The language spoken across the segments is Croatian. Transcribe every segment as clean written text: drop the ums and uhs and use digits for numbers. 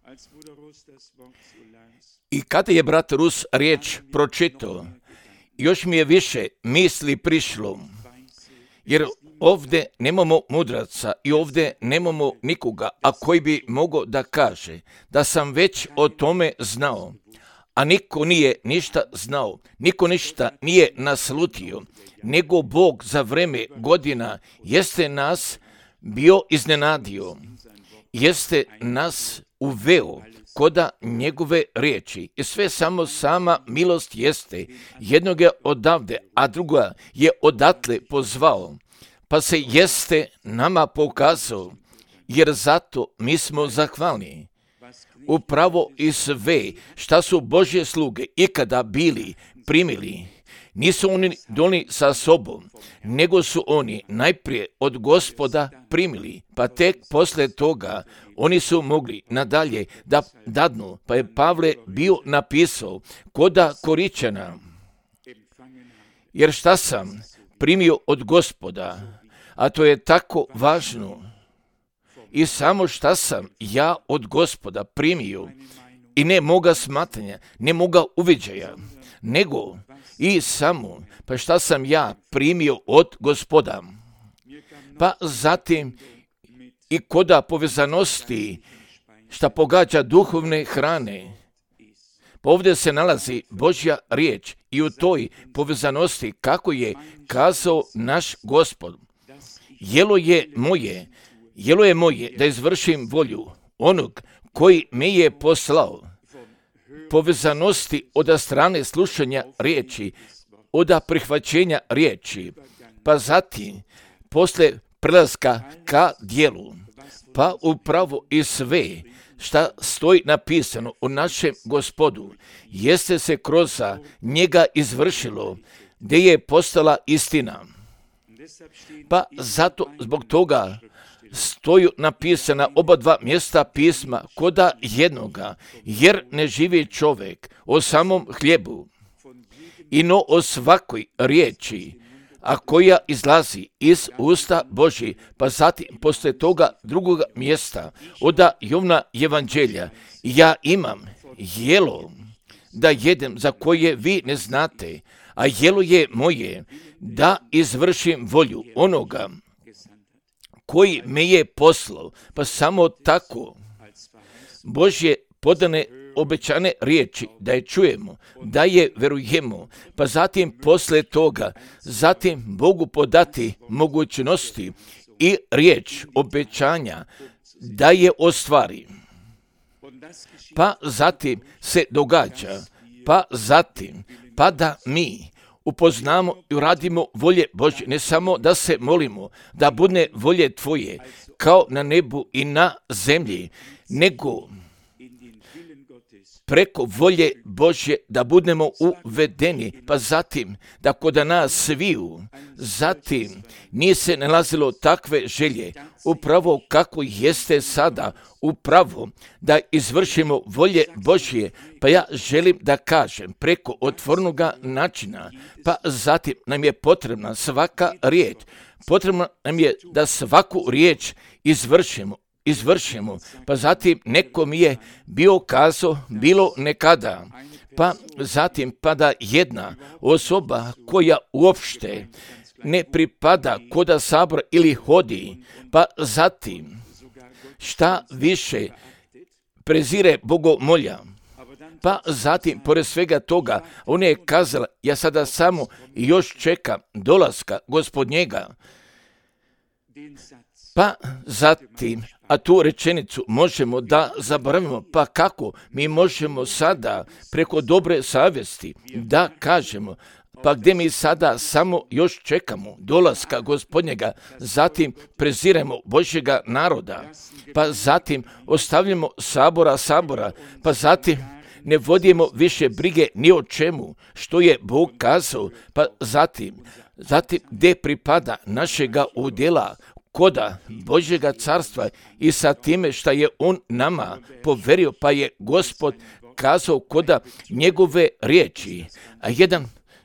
I kada je brat Rus riječ pročitao, još mi je više misli prišlo, jer ovdje nemamo mudraca i ovdje nemamo nikoga, a koji bi mogao da kaže da sam već o tome znao, a niko nije ništa znao, niko ništa nije naslutio, nego Bog za vreme godina jeste nas bio iznenadio, jeste nas uveo koda njegove riječi i sve samo sama milost jeste, jednog je odavde, a druga je odatle pozvao, pa se jeste nama pokazao, jer zato mi smo zahvalni. Upravo i sve šta su Božje sluge ikada bili primili, nisu oni donijeli sa sobom, nego su oni najprije od Gospoda primili, pa tek posle toga oni su mogli nadalje da dadnu, pa je Pavle bio napisao koda Koričana, jer šta sam primio od Gospoda, a to je tako važno, i samo šta sam ja od Gospoda primio, i ne moga smatranja, ne moga uviđaja, nego i samo, pa šta sam ja primio od Gospoda. Pa zatim i koda povezanosti šta pogađa duhovne hrane. Pa ovdje se nalazi Božja riječ i u toj povezanosti kako je kazao naš Gospod. Jelo je moje da izvršim volju onog koji me je poslao. Povezanosti od strane slušanja riječi, od prihvaćenja riječi, pa zatim posle prelaska ka djelu, pa upravo i sve šta stoji napisano o našem Gospodu, jeste se kroz njega izvršilo, gdje je postala istina. Pa zato zbog toga stoju napisana oba dva mjesta pisma koda jednoga, jer ne živi čovjek o samom hljebu, ino o svakoj riječi, a koja izlazi iz usta Božji, pa zatim posle toga drugoga mjesta, od Jovna evanđelja, ja imam jelo da jedem za koje vi ne znate, a jelo je moje da izvršim volju onoga koji me je poslao, pa samo tako Božje podane obećane riječi, da je čujemo, da je verujemo, pa zatim posle toga, zatim Bogu podati mogućnosti i riječ obećanja da je ostvari. Pa zatim se događa, pa da mi upoznamo i uradimo volje Božje, ne samo da se molimo, da bude volje Tvoje, kao na nebu i na zemlji, nego preko volje Božje da budemo uvedeni, pa zatim da kod nas sviju, zatim nije se nalazilo takve želje, upravo kako jeste sada, upravo da izvršimo volje Božje, pa ja želim da kažem preko otvornoga načina, pa zatim nam je potrebna svaka riječ, potrebno nam je da svaku riječ izvršimo, pa zatim neko mi je bio kazao, bilo nekada, pa zatim pada jedna osoba koja uopšte ne pripada koda sabora ili hodi, pa zatim šta više prezire bogomolja, pa zatim pored svega toga ona je kazala, ja sada samo još čekam dolaska Gospodnjega, pa zatim, a tu rečenicu možemo da zaboravimo, pa kako mi možemo sada preko dobre savjesti da kažemo, pa gdje mi sada samo još čekamo dolaska Gospodnjega, zatim preziremo Božjega naroda, pa zatim ostavljamo sabora, pa zatim ne vodimo više brige ni o čemu što je Bog kazao, pa zatim gdje pripada našega udjela koda Božjega carstva i sa time što je On nama poverio, pa je Gospod kazao koda njegove riječi. A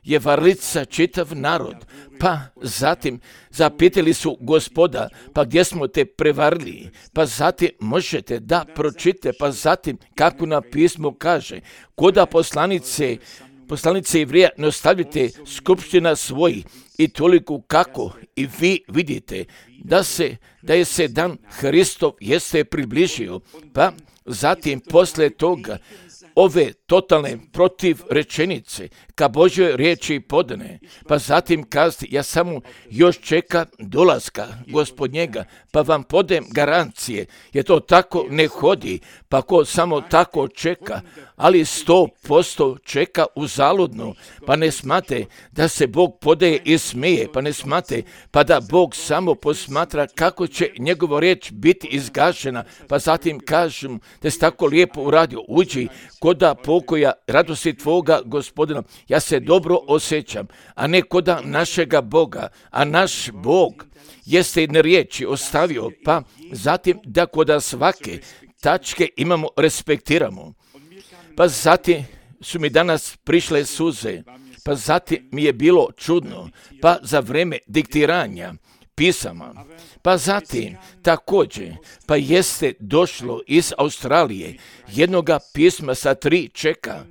je varlica čitav narod. Pa zatim zapitali su Gospoda, pa gdje smo te prevarili? Pa zatim možete da pročite, pa zatim kako na pismu kaže, koda poslanice Jevrija ne ostavite skupština svojih i toliko kako i vi vidite da je se dan Hristov jeste približio, pa zatim posle toga ove totalne protiv rečenice ka Božjoj riječi podane, pa zatim kazati ja samo još čekam dolaska Gospodnjega, pa vam podem garancije, jer to tako ne hodi, pa ko samo tako čeka, ali 100% čeka uzaludno, pa ne smate da se Bog podaje i smije, pa ne smate, pa da Bog samo posmatra kako će njegova riječ biti izgašena, pa zatim kažem da si tako lijepo uradio, uđi koda pokoja radosti tvoga Gospodina, ja se dobro osjećam, a ne koda našega Boga, a naš Bog jeste jedne riječi ostavio, pa zatim da koda svake tačke imamo, respektiramo. Pa zatim su mi danas prišle suze, pa zatim mi je bilo čudno, pa za vreme diktiranja pisama, pa zatim također, pa jeste došlo iz Australije jednoga pisma sa 3 čeka,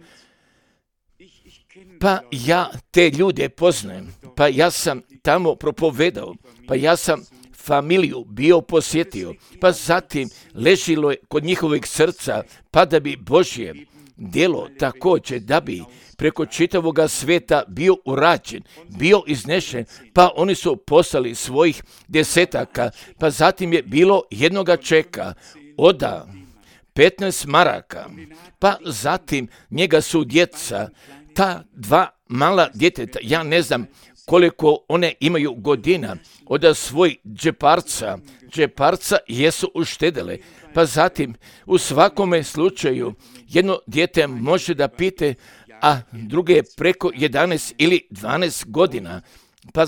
pa ja te ljude poznajem, pa ja sam tamo propovedao, pa ja sam familiju bio posjetio, pa zatim ležilo je kod njihovih srca, pa da bi Božje djelo također da bi preko čitavoga svijeta bio urađen, bio iznešen, pa oni su poslali svojih desetaka, pa zatim je bilo jednoga čeka, oda 15 maraka, pa zatim njega su djeca, ta 2 mala djeteta, ja ne znam koliko one imaju godina, od svoj džeparca jesu uštedele, pa zatim u svakome slučaju jedno dijete može da pite, a druge je preko 11 ili 12 godina, pa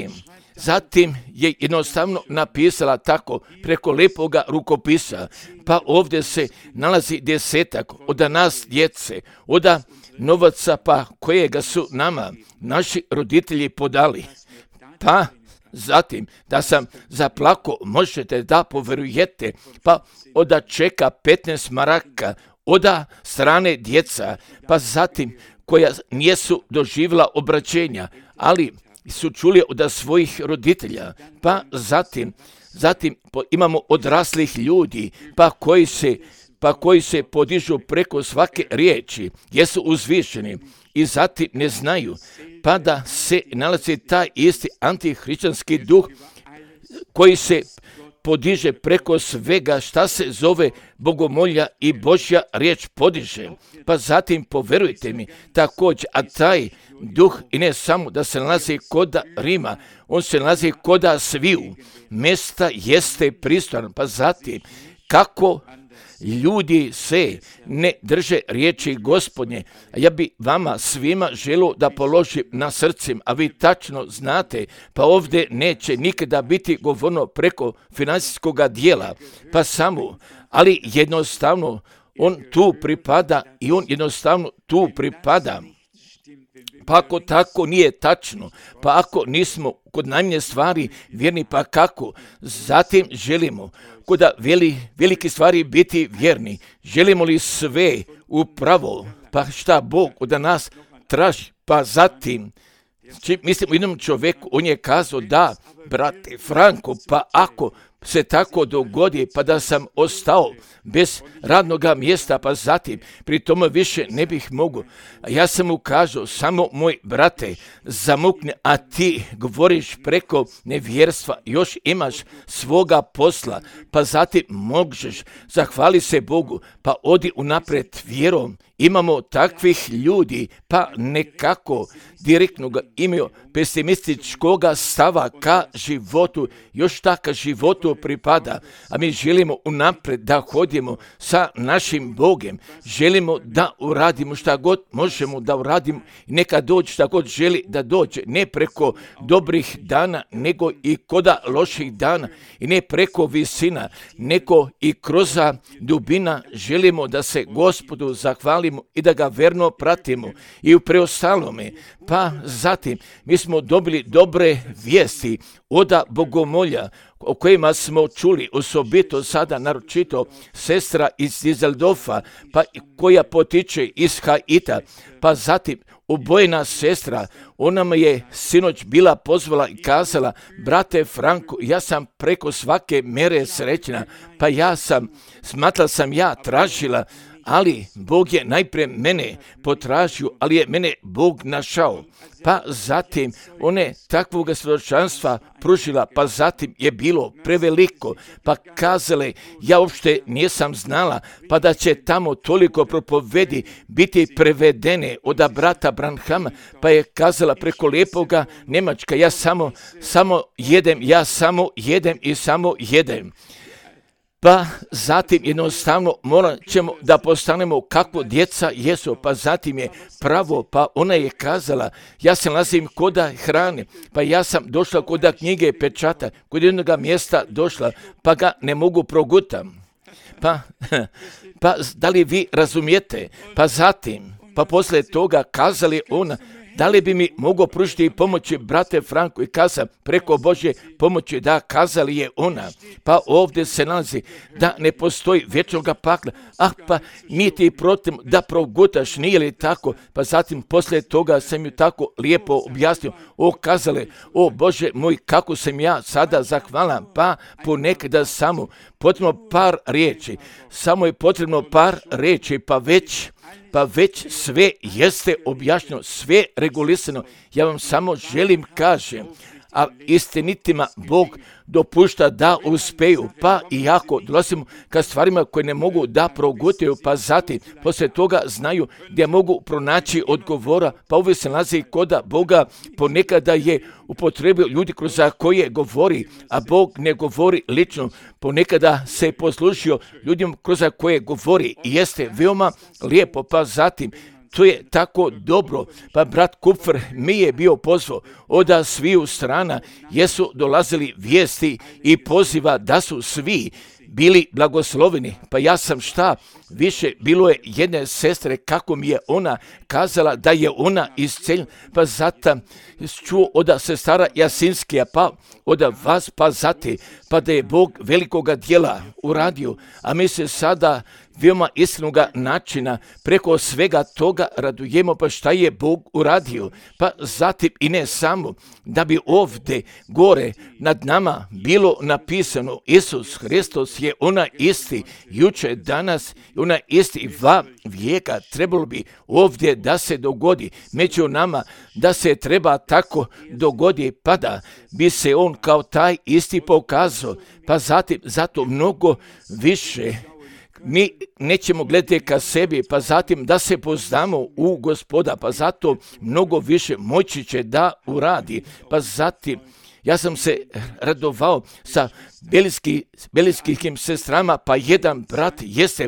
zatim je jednostavno napisala tako preko lepoga rukopisa, pa ovdje se nalazi 10 od nas djece, od novaca pa kojega su nama naši roditelji podali. Pa zatim da sam zaplako, možete da poverujete, pa oda čeka 15 maraka, oda strane djeca, pa zatim koja nijesu doživjela obraćenja, ali su čuli od svojih roditelja, pa zatim imamo odraslih ljudi, pa koji se podižu preko svake riječi, jesu uzvišeni i zatim ne znaju, pa da se nalazi taj isti antihrišćanski duh koji se podiže preko svega šta se zove bogomolja i Božja riječ podiže. Pa zatim poverujte mi također, a taj duh i ne samo da se nalazi koda Rima, on se nalazi koda sviju. Mjesta jeste pristojan, pa zatim kako ljudi se ne drže riječi Gospodnje. Ja bi vama svima želio da položim na srcim, a vi tačno znate, pa ovdje neće nikada biti govorno preko financijskog dijela, pa samo, ali jednostavno on tu pripada i on jednostavno tu pripada. Pa ako tako nije tačno, pa ako nismo kod najmanje stvari vjerni, pa kako? Zatim želimo kod velike stvari biti vjerni. Želimo li sve upravo, pa šta Bog od nas traži? Pa zatim, mislim u jednom čovjeku, on je kazao da, brate Franko, pa ako se tako dogodi, pa da sam ostao bez radnoga mjesta, pa zatim pri tome više ne bih mogu. Ja sam mu kazao, samo moj brate, zamukni, a ti govoriš preko nevjerstva, još imaš svoga posla, pa zatim možeš, zahvali se Bogu, pa odi unaprijed vjerom. Imamo takvih ljudi, pa nekako direktnog imaju pesimističkoga stava ka životu, još taka životu pripada, a mi želimo unaprijed da hodimo sa našim Bogem, želimo da uradimo šta god možemo da uradimo i neka dođe šta god želi da dođe, ne preko dobrih dana, nego i koda loših dana i ne preko visina, nego i kroz dubina želimo da se Gospodu zahvalimo pratimo i da ga verno pratimo i u preostalome. Pa zatim mi smo dobili dobre vijesti od bogomolja o kojima smo čuli, osobito sada naročito sestra iz Düsseldorfa, pa koja potiče iz Haita, pa zatim obojena sestra, ona me je sinoć bila pozvala i kazala, brate Franko, ja sam preko svake mere srećna, pa smatrala sam ja tražila, ali Bog je najprije mene potražio, ali je mene Bog našao. Pa zatim one takvog svjedočanstva pružila, pa zatim je bilo preveliko, pa kazale, ja uopšte nisam znala, pa da će tamo toliko propovedi biti prevedene od brata Branhama, pa je kazala preko lijepoga Njemačka, ja samo jedem. Pa zatim jednostavno morat ćemo da postanemo kako djeca jesu, pa zatim je pravo, pa ona je kazala, ja se nalazim koda hrane, pa ja sam došla koda knjige pečata, kod jednog mjesta došla, pa ga ne mogu progutam. Pa da li vi razumijete? Pa zatim, pa poslije toga kazali ona, da li bi mi mogao pružiti pomoći brate Franko i kaza preko Božje pomoći, da kazali je ona. Pa ovdje se nalazi da ne postoji vječnoga pakla, pa mi ti protiv da progutaš, nije li tako? Pa zatim poslije toga sam ju tako lijepo objasnio, kazale, Bože moj, kako sam ja sada zahvalan, pa ponekada samo potrebno par riječi, pa već sve jeste objašnjeno, sve regulisano. Ja vam samo želim kažem, a istinitima Bog dopušta da uspeju, pa iako dolazimo ka stvarima koje ne mogu da progutaju, pa zatim poslije toga znaju gdje mogu pronaći odgovora, pa uvijek se nalazi kod Boga, ponekada je upotrebio ljudi kroz koje govori, a Bog ne govori lično, ponekada se poslužio ljudima kroz koje govori i jeste veoma lijepo, pa zatim to je tako dobro, pa brat Kupfer mi je bio pozvao od sviju strana, jesu dolazili vijesti i poziva da su svi bili blagosloveni, pa ja sam više bilo je jedne sestre kako mi je ona kazala da je ona isceljena, pa zatim čuo od sestara Jasinskija, pa od vas, pa zatim, pa da je Bog velikoga djela uradio, a mi se sada veoma iskrenoga načina preko svega toga radujemo, pa šta je Bog uradio, pa zatim i ne samo da bi ovdje gore nad nama bilo napisano Isus Hristos je ona isti juče, danas, ona isti va vijeka, trebalo bi ovdje da se dogodi među nama, da se treba tako dogodi, pa da bi se on kao taj isti pokazao, pa zatim zato mnogo više mi nećemo gledati ka sebi, pa zatim da se poznamo u Gospoda, pa zato mnogo više moći će da uradi, pa zatim ja sam se radovao sa belijskim sestrama, pa jedan brat jeste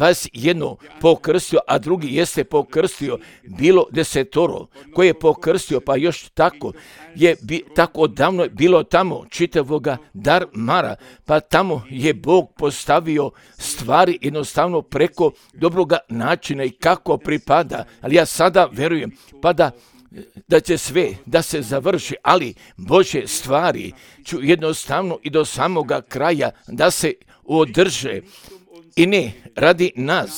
21 pokrstio, a drugi jeste pokrstio bilo 10, koji je pokrstio, pa još tako je tako odavno bilo tamo čitavoga Darmara, pa tamo je Bog postavio stvari jednostavno preko dobroga načina i kako pripada, ali ja sada verujem, pa da će sve da se završi, ali Božje stvari ću jednostavno i do samoga kraja da se održe i ne radi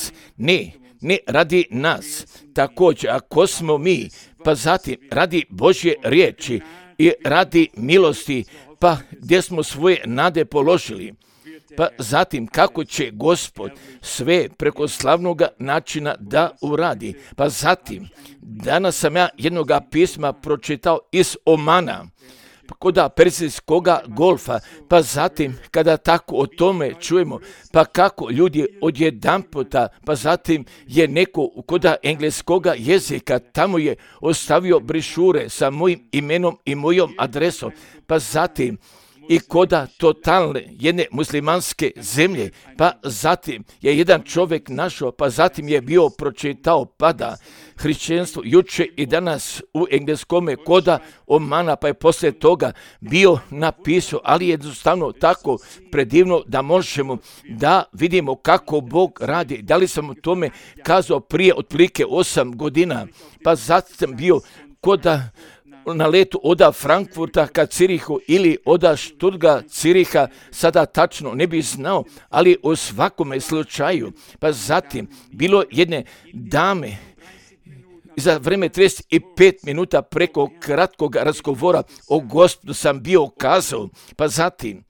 nas, također ako smo mi, pa zatim radi Božje riječi i radi milosti, pa gdje smo svoje nade položili, pa zatim kako će Gospod sve preko slavnoga načina da uradi. Pa zatim, danas sam ja jednoga pisma pročitao iz Omana, kod Perzijskoga golfa, pa zatim kada tako o tome čujemo, pa kako ljudi odjedanputa, pa zatim je neko kod engleskoga jezika, tamo je ostavio brišure sa mojim imenom i mojom adresom, pa zatim i koda totalne jedne muslimanske zemlje, pa zatim je jedan čovjek našao, pa zatim je bio pročitao pada hrišćanstvo juče i danas u engleskome koda Omana, pa je poslije toga bio napisao, ali jednostavno tako predivno da možemo da vidimo kako Bog radi. Da li sam o tome kazao prije otprilike 8 godina, pa zatim sam bio koda na letu oda Frankfurta ka Cirihu ili oda Stuttgarta Ciriha, sada tačno ne bi znao, ali u svakome slučaju. Pa zatim bilo jedne dame za vreme 35 minuta preko kratkog razgovora o Gospodu sam bio kazao, pa zatim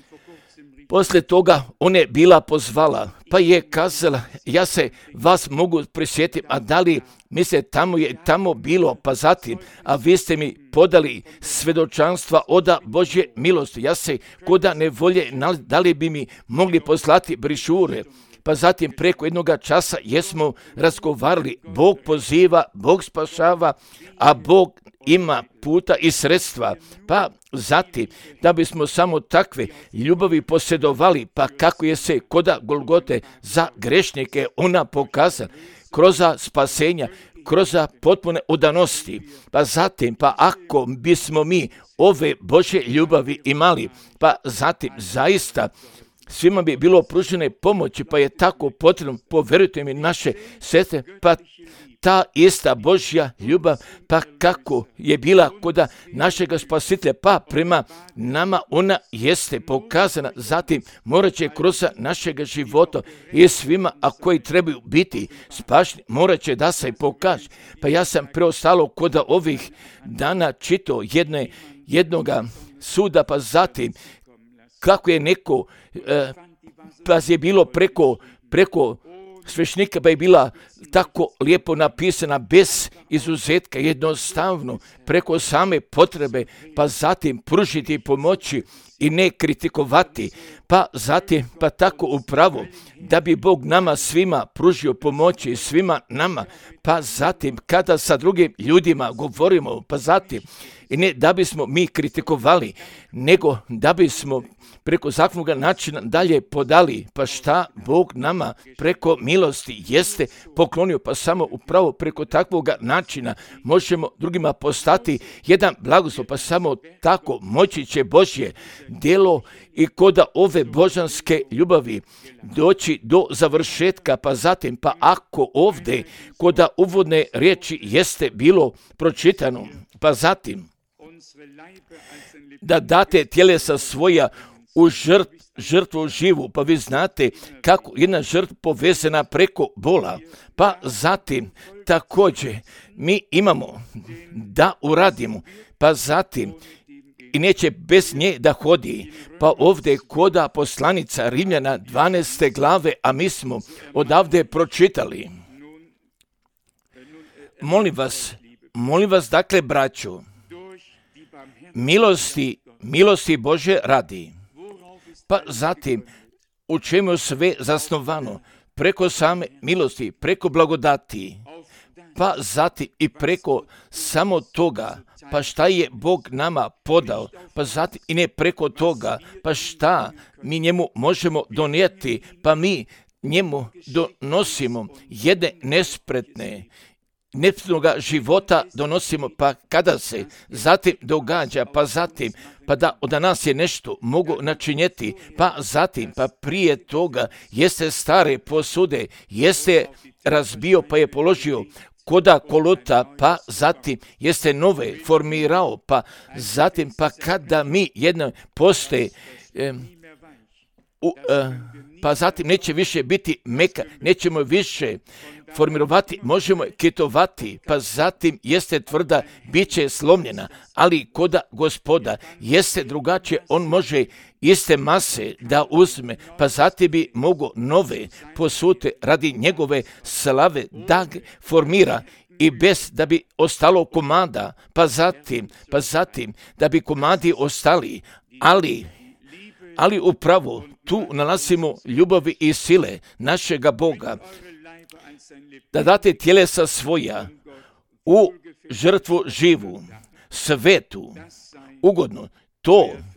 poslije toga ona je bila pozvala, pa je kazala, ja se vas mogu prisjetiti, a da li misle tamo je tamo bilo, pa zatim, a vi ste mi podali svedočanstva oda Božje milosti, ja se koda ne volje, da li bi mi mogli poslati brišure, pa zatim preko jednoga časa jesmo razgovarali, Bog poziva, Bog spašava, a Bog ima puta i sredstva, pa zatim da bismo samo takve ljubavi posjedovali, pa kako je se koda Golgote za grešnike ona pokazala, kroz spasenja, kroz potpune odanosti, pa zatim, pa ako bismo mi ove Božje ljubavi imali, pa zatim zaista svima bi bilo pružene pomoći, pa je tako potrebno, povjerujte mi naše sestre, pa ta ista Božja ljubav, pa kako je bila koda našega Spasitelja, pa prema nama ona jeste pokazana, zatim morat će kroz našega života i svima, a koji trebaju biti spašeni, morat će da se pokaže. Pa ja sam preostalo koda ovih dana čitao jednoga suda, pa zatim kako je neko, pa je bilo preko svešnika, pa je bila tako lijepo napisana, bez izuzetka, jednostavno, preko same potrebe, pa zatim pružiti pomoći i ne kritikovati, pa zatim, pa tako upravo, da bi Bog nama svima pružio pomoći i svima nama, pa zatim, kada sa drugim ljudima govorimo, pa zatim, i ne da bismo mi kritikovali, nego da bismo preko zakladnog načina dalje podali, pa šta Bog nama preko milosti jeste poklonio, pa samo upravo preko takvog načina možemo drugima postati jedan blagoslov, pa samo tako moći će Božje djelo i koda ove božanske ljubavi doći do završetka, pa zatim, pa ako ovdje koda uvodne riječi jeste bilo pročitano, pa zatim da date tjelesa svoja u žrtvu živu, pa vi znate kako jedna žrtva povezana preko bola, pa zatim također mi imamo da uradimo, pa zatim i neće bez nje da hodi, pa ovdje koda poslanica Rimljana 12. glave, a mi smo odavde pročitali. Molim vas dakle, braćo, milosti Bože radi, pa zatim u čemu je sve zasnovano, preko same milosti, preko blagodati, pa zatim i preko samo toga, pa šta je Bog nama podao, pa zatim i ne preko toga, pa šta mi njemu možemo donijeti, pa mi njemu donosimo jedne nespretne života donosimo, pa kada se zatim događa, pa zatim, pa da od nas je nešto mogu načinjeti, pa zatim, pa prije toga jeste stare posude, jeste razbio, pa je položio koda koluta, pa zatim jeste nove formirao, pa zatim, pa kada mi jedno postoje, pa zatim neće više biti meka, nećemo više formirovati, možemo kitovati, pa zatim jeste tvrda, bit će slomljena, ali koda Gospoda jeste drugačije, on može iste mase da uzme, pa zatim bi mogo nove posute radi njegove slave da formira i bez da bi ostalo komada, pa zatim da bi komadi ostali, ali upravo tu nalazimo ljubavi i sile našega Boga, da date tjelesa svoja u žrtvu živu, svetu, ugodno.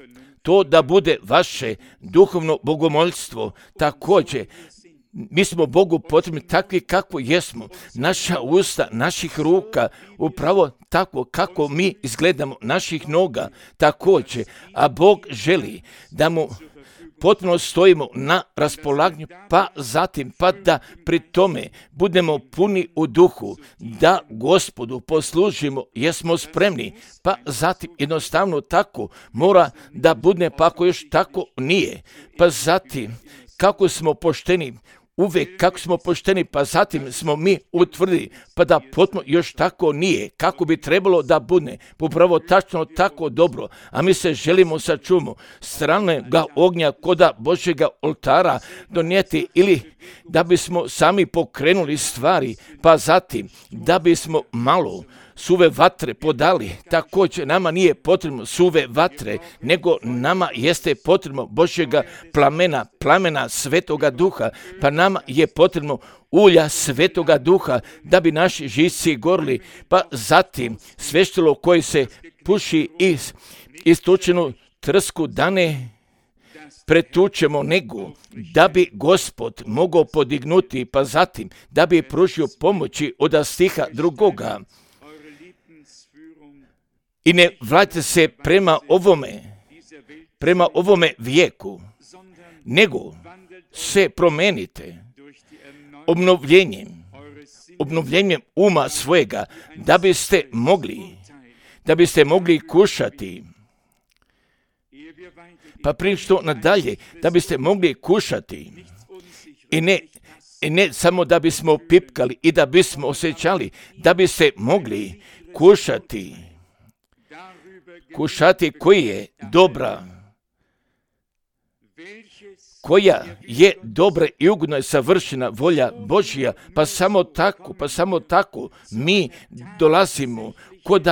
to da bude vaše duhovno bogomoljstvo. Također, mi smo Bogu potrebni takvi kako jesmo. Naša usta, naših ruka, upravo tako kako mi izgledamo, naših noga također. A Bog želi da mu potpuno stojimo na raspolaganju, pa zatim, pa da pri tome budemo puni u duhu, da Gospodu poslužimo, jesmo spremni, pa zatim jednostavno tako mora da bude, pa ako još tako nije, pa zatim kako smo pošteni, uvijek kako smo pošteni, pa zatim smo mi utvrdili, pa da potpuno još tako nije, kako bi trebalo da bude, upravo tačno tako dobro, a mi se želimo sačuvamo stranog ognja koda Božjega oltara donijeti, ili da bismo sami pokrenuli stvari, pa zatim da bismo malo suve vatre podali. Također nama nije potrebno suve vatre, nego nama jeste potrebno Božjega plamena Svetoga Duha, pa nama je potrebno ulja Svetoga Duha da bi naši živci gorli, pa zatim sveštilo koje se puši iz istučenu trsku da ne pretučemo, nego da bi Gospod mogao podignuti, pa zatim da bi pružio pomoći od stiha drugoga. I ne vratite se prema ovome vijeku, nego se promenite obnovljenjem uma svojega, da biste mogli kušati. Pa prije što nadalje, da biste mogli kušati i ne samo da bismo pipkali i da bismo osjećali, da biste mogli kušati koja je dobra i ugodna i savršena volja Božja, pa samo tako mi dolazimo kod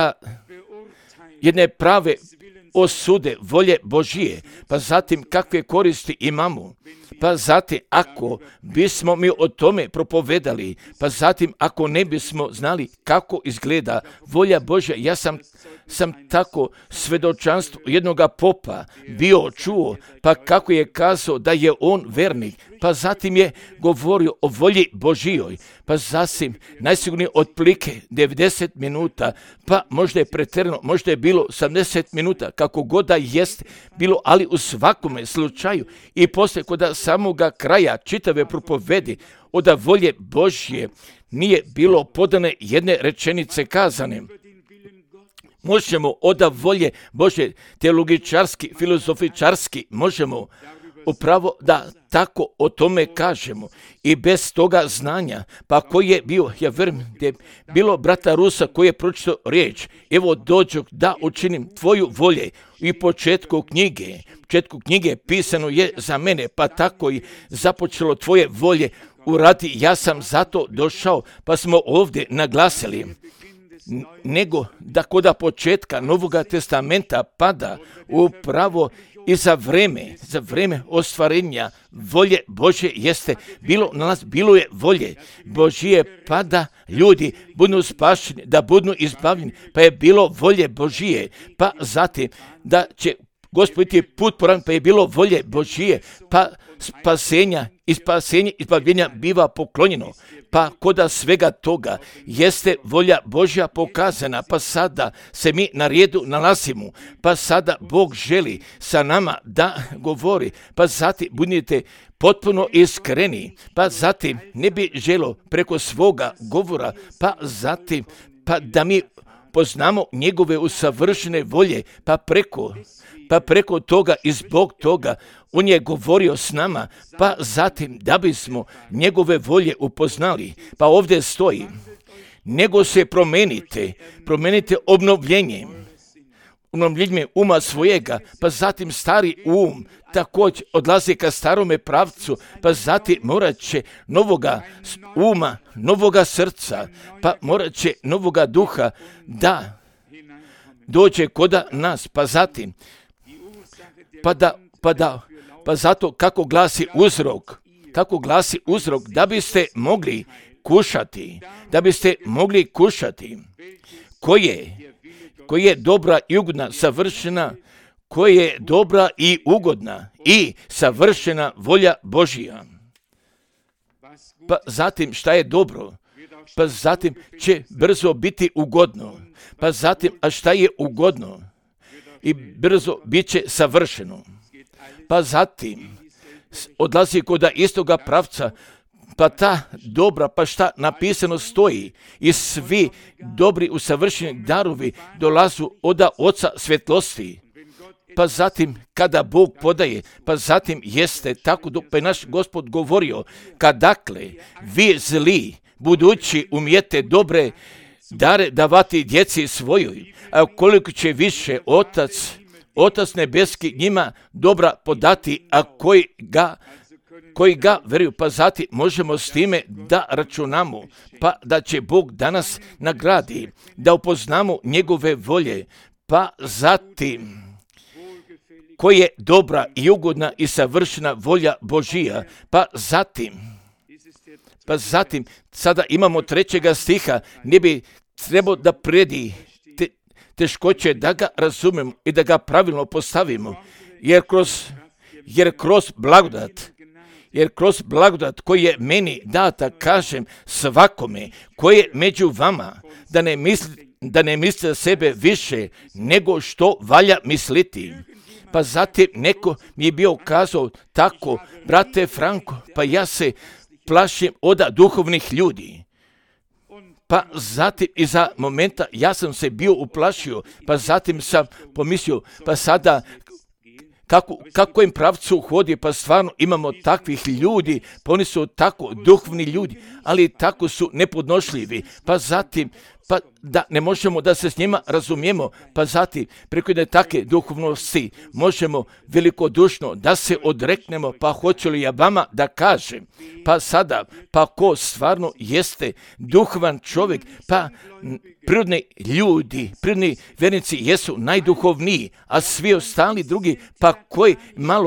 jedne prave osude volje Božije, pa zatim kakve koristi imamo, pa zatim ako bismo mi o tome propovedali, pa zatim ako ne bismo znali kako izgleda volja Božja. Ja sam tako svedočanstvo jednoga popa bio čuo, pa kako je kazao da je on vernik, pa zatim je govorio o volji Božijoj, pa zatim najsigurnije otprilike 90 minuta, pa možda je pretjerano, možda je bilo 80 minuta, kako god da jest bilo, ali u svakome slučaju i poslije kod samoga kraja čitave propovedi od volje Božje nije bilo podane jedne rečenice kazane. Možemo od volje Božje teologičarski, filozofičarski, možemo upravo da tako o tome kažemo i bez toga znanja, pa koji je bio, ja vjerujem da je bilo brata Rusa koji je pročitao riječ, evo dođu da učinim tvoju volje, i početku knjige pisano je za mene, pa tako i započelo tvoje volje uradi, ja sam zato došao, pa smo ovdje naglasili, nego da kod početka Novoga testamenta pada upravo i za vrijeme ostvarenja volje Božje jeste bilo je volje Božije, pa da ljudi budu spašeni, da budu izbavljeni, pa je bilo volje Božije, pa zatim da će Gospod biti put poran, pa je bilo volje Božije, pa spasenja i izbavljenja biva poklonjeno, pa koda svega toga jeste volja Božja pokazana, pa sada se mi na redu nalazimo, pa sada Bog želi sa nama da govori, pa zatim budite potpuno iskreni, pa zatim ne bi želo preko svoga govora, pa zatim pa da mi poznamo njegove usavršene volje, pa preko toga i zbog toga on je govorio s nama, pa zatim da bismo njegove volje upoznali, pa ovdje stoji, nego se promenite obnovljenjem uma svojega, pa zatim stari također odlazi ka starome pravcu, pa zatim morat će novoga uma, novoga srca, pa morat će novoga duha da dođe koda nas, pa zatim pa zato kako glasi uzrok, da biste mogli kušati, koje je dobra i ugodna, savršena, koja je dobra i ugodna i savršena volja Božija. Pa zatim šta je dobro? Pa zatim će brzo biti ugodno. Pa zatim, a šta je ugodno? I brzo bit će savršeno. Pa zatim odlazi kod istoga pravca, pa ta dobra, pa šta napisano stoji, i svi dobri usavršeni darovi dolazu od Oca svjetlosti. Pa zatim kada Bog podaje, pa zatim jeste tako, pa je naš Gospod govorio, kad dakle vi zli, budući umijete dobre dare davati djeci svojoj, a koliko će više Otac nebeski njima dobra podati, a koji ga veruju. Pa zatim možemo s time da računamo, pa da će Bog danas nagradi, da upoznamo njegove volje, pa zatim koja je dobra i ugodna i savršena volja Božija. Pa zatim, sada imamo 3. stiha, ne bi trebao da predi teškoće da ga razumemo i da ga pravilno postavimo, jer kroz blagodat koji je meni data, kažem svakome koji je među vama, da ne misli za sebe više nego što valja misliti. Pa zatim neko mi je bio kazao tako, brate Franko, pa ja se plašim od duhovnih ljudi. Pa zatim iza momenta ja sam se bio uplašio, pa zatim sam pomislio, pa sada kako im pravcu hodi, pa stvarno imamo takvih ljudi, pa oni su tako duhovni ljudi, ali tako su nepodnošljivi, pa zatim pa da ne možemo da se s njima razumijemo, pa zatim preko jedne takve duhovnosti možemo velikodušno da se odreknemo, pa hoću li ja vama da kažem, pa sada, pa ko stvarno jeste duhovan čovjek, pa prirodni ljudi, prirodni vernici jesu najduhovniji, a svi ostali drugi, pa koji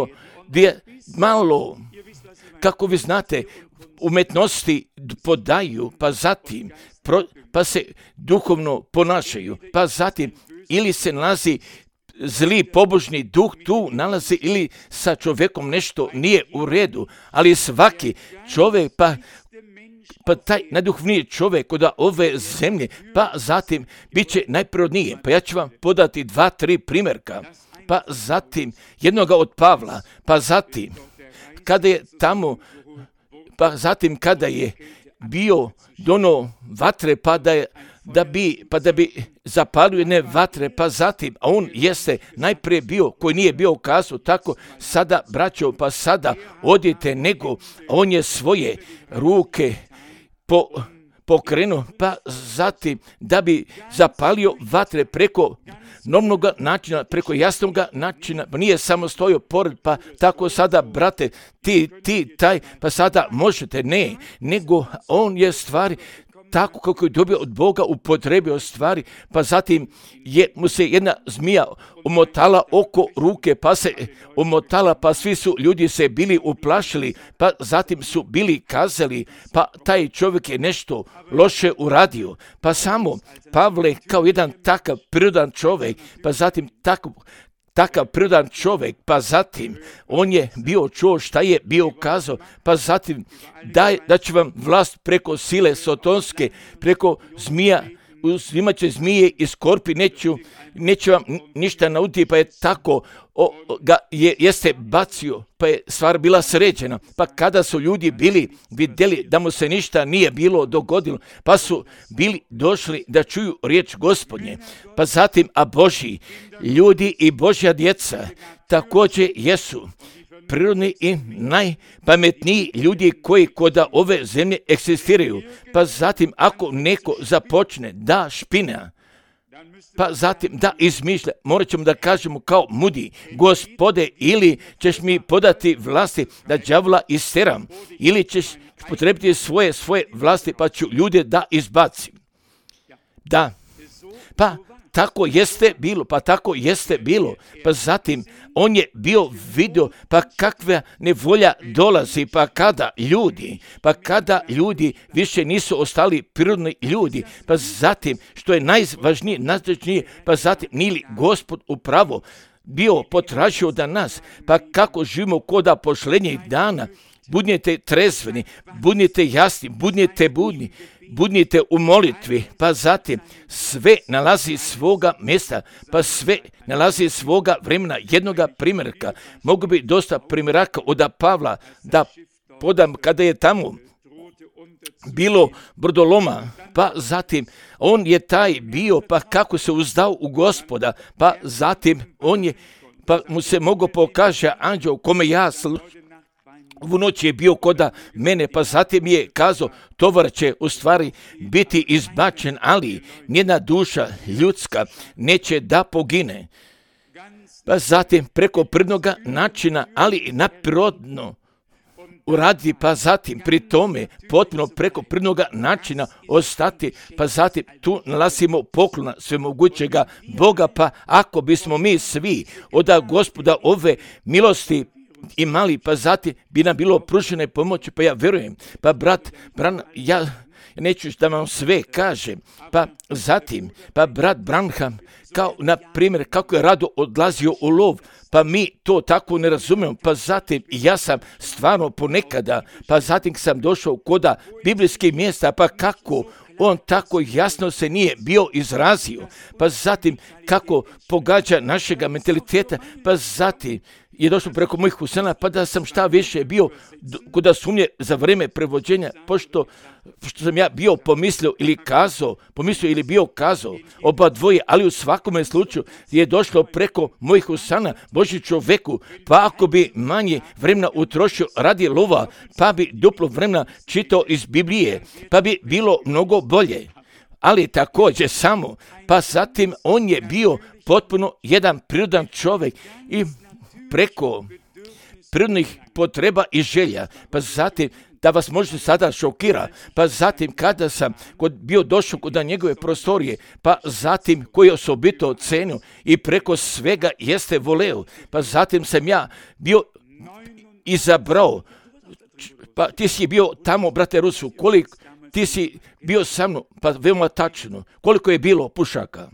malo, kako vi znate, umetnosti podaju, pa zatim pa se duhovno ponašaju, pa zatim ili se nalazi zli pobožni duh tu nalazi, ili sa čovjekom nešto nije u redu, ali svaki čovjek, pa taj najduhovniji čovjek od ove zemlje, pa zatim bit će najprirodniji. Pa ja ću vam podati 2-3 primjerka, pa zatim jednoga od Pavla, pa zatim kada je tamo, pa zatim kada je bio dono vatre, pa da bi zapalio jedne vatre, pa zatim, a on jeste najprije bio, koji nije bio ukazao tako, sada braćo, pa sada odite, nego on je svoje ruke pokrenuo, pa zatim da bi zapalio vatre preko normalnog načina, preko jasnog načina, pa nije samo stojio pored, pa tako sada, brate, ti, taj, pa sada možete, ne, nego on je stvari tako kako je dobio od Boga, upotrebio stvari, pa zatim mu se jedna zmija umotala oko ruke, pa se umotala, pa svi su ljudi se bili uplašili, pa zatim su bili kazali, pa taj čovjek je nešto loše uradio, pa samo Pavle kao jedan takav prirodan čovjek, pa zatim takav prirodan čovjek, pa zatim on je bio čuo šta je bio kazao, pa zatim da će vam vlast preko sile sotonske, preko zmija, uzimat će zmije i skorpi, neće vam ništa nauditi, pa je tako jeste bacio, pa je stvar bila sređena. Pa kada su ljudi bili vidjeli da mu se ništa nije bilo dogodilo, pa su bili došli da čuju riječ Gospodnje. Pa zatim, a Božji ljudi i Božja djeca također jesu prirodni i najpametniji ljudi koji kod ove zemlje egzistiraju. Pa zatim, ako neko započne da špina, pa zatim da izmišlja, morat ćemo da kažemo kao mudi, Gospode, ili ćeš mi podati vlasti da đavola isteram, ili ćeš potrebiti svoje vlasti pa ću ljude da izbacim. Da, pa tako jeste bilo, pa zatim on je bio vidio, pa kakva nevolja dolazi, pa kada ljudi više nisu ostali prirodni ljudi, pa zatim, što je najvažnije, pa zatim, nije li Gospod upravo bio potražio da nas, pa kako živimo koda posljednjih dana, budnite trezveni, budnite jasni, budnite budni, budnite u molitvi, pa zatim sve nalazi svoga mjesta, pa sve nalazi svoga vremena, jednoga primjerka. Mogu bi dosta primjeraka od Pavla da podam kada je tamo bilo brodoloma, pa zatim on je taj bio, pa kako se uzdao u Gospoda, pa zatim on je, pa mu se mogo pokaže anđeo kome ja u noći je bio koda mene, pa zatim je kazao, tovar će u stvari biti izbačen, ali njena duša ljudska neće da pogine. Pa zatim preko prirodnoga načina, ali i naprirodno uradi, pa zatim pri tome potpuno preko prirodnoga načina ostati, pa zatim tu nalazimo poklona svemogućega Boga, pa ako bismo mi svi od Gospoda ove milosti imali, pa zatim bi nam bilo pružene pomoći, pa ja vjerujem, pa brat, ja neću da vam sve kažem, pa zatim, pa brat Branham, kao na primjer kako je rado odlazio u lov, pa mi to tako ne razumijemo, pa zatim ja sam stvarno ponekada, pa zatim sam došao koda biblijskih mjesta, pa kako on tako jasno se nije bio izrazio, pa zatim kako pogađa našega mentaliteta, pa zatim je došlo preko mojih usana, pa da sam šta više bio kuda sumnje za vrijeme prevođenja, pošto što sam ja bio pomislio ili bio kazao, oba dvoje, ali u svakome slučaju je došlo preko mojih usana Božji čoveku, pa ako bi manje vremena utrošio radi lova, pa bi duplo vremena čitao iz Biblije, pa bi bilo mnogo bolje. Ali također samo, pa zatim on je bio potpuno jedan prirodan čovjek i preko prirodnih potreba i želja, pa zatim da vas možete sada šokira, pa zatim kada sam bio došao kod njegove prostorije, pa zatim koji je osobito cenio i preko svega jeste voleo, pa zatim sam ja bio izabrao, pa ti si bio tamo, brate Rusu, koliko ti si bio sa mnom, pa veoma tačno, koliko je bilo pušaka,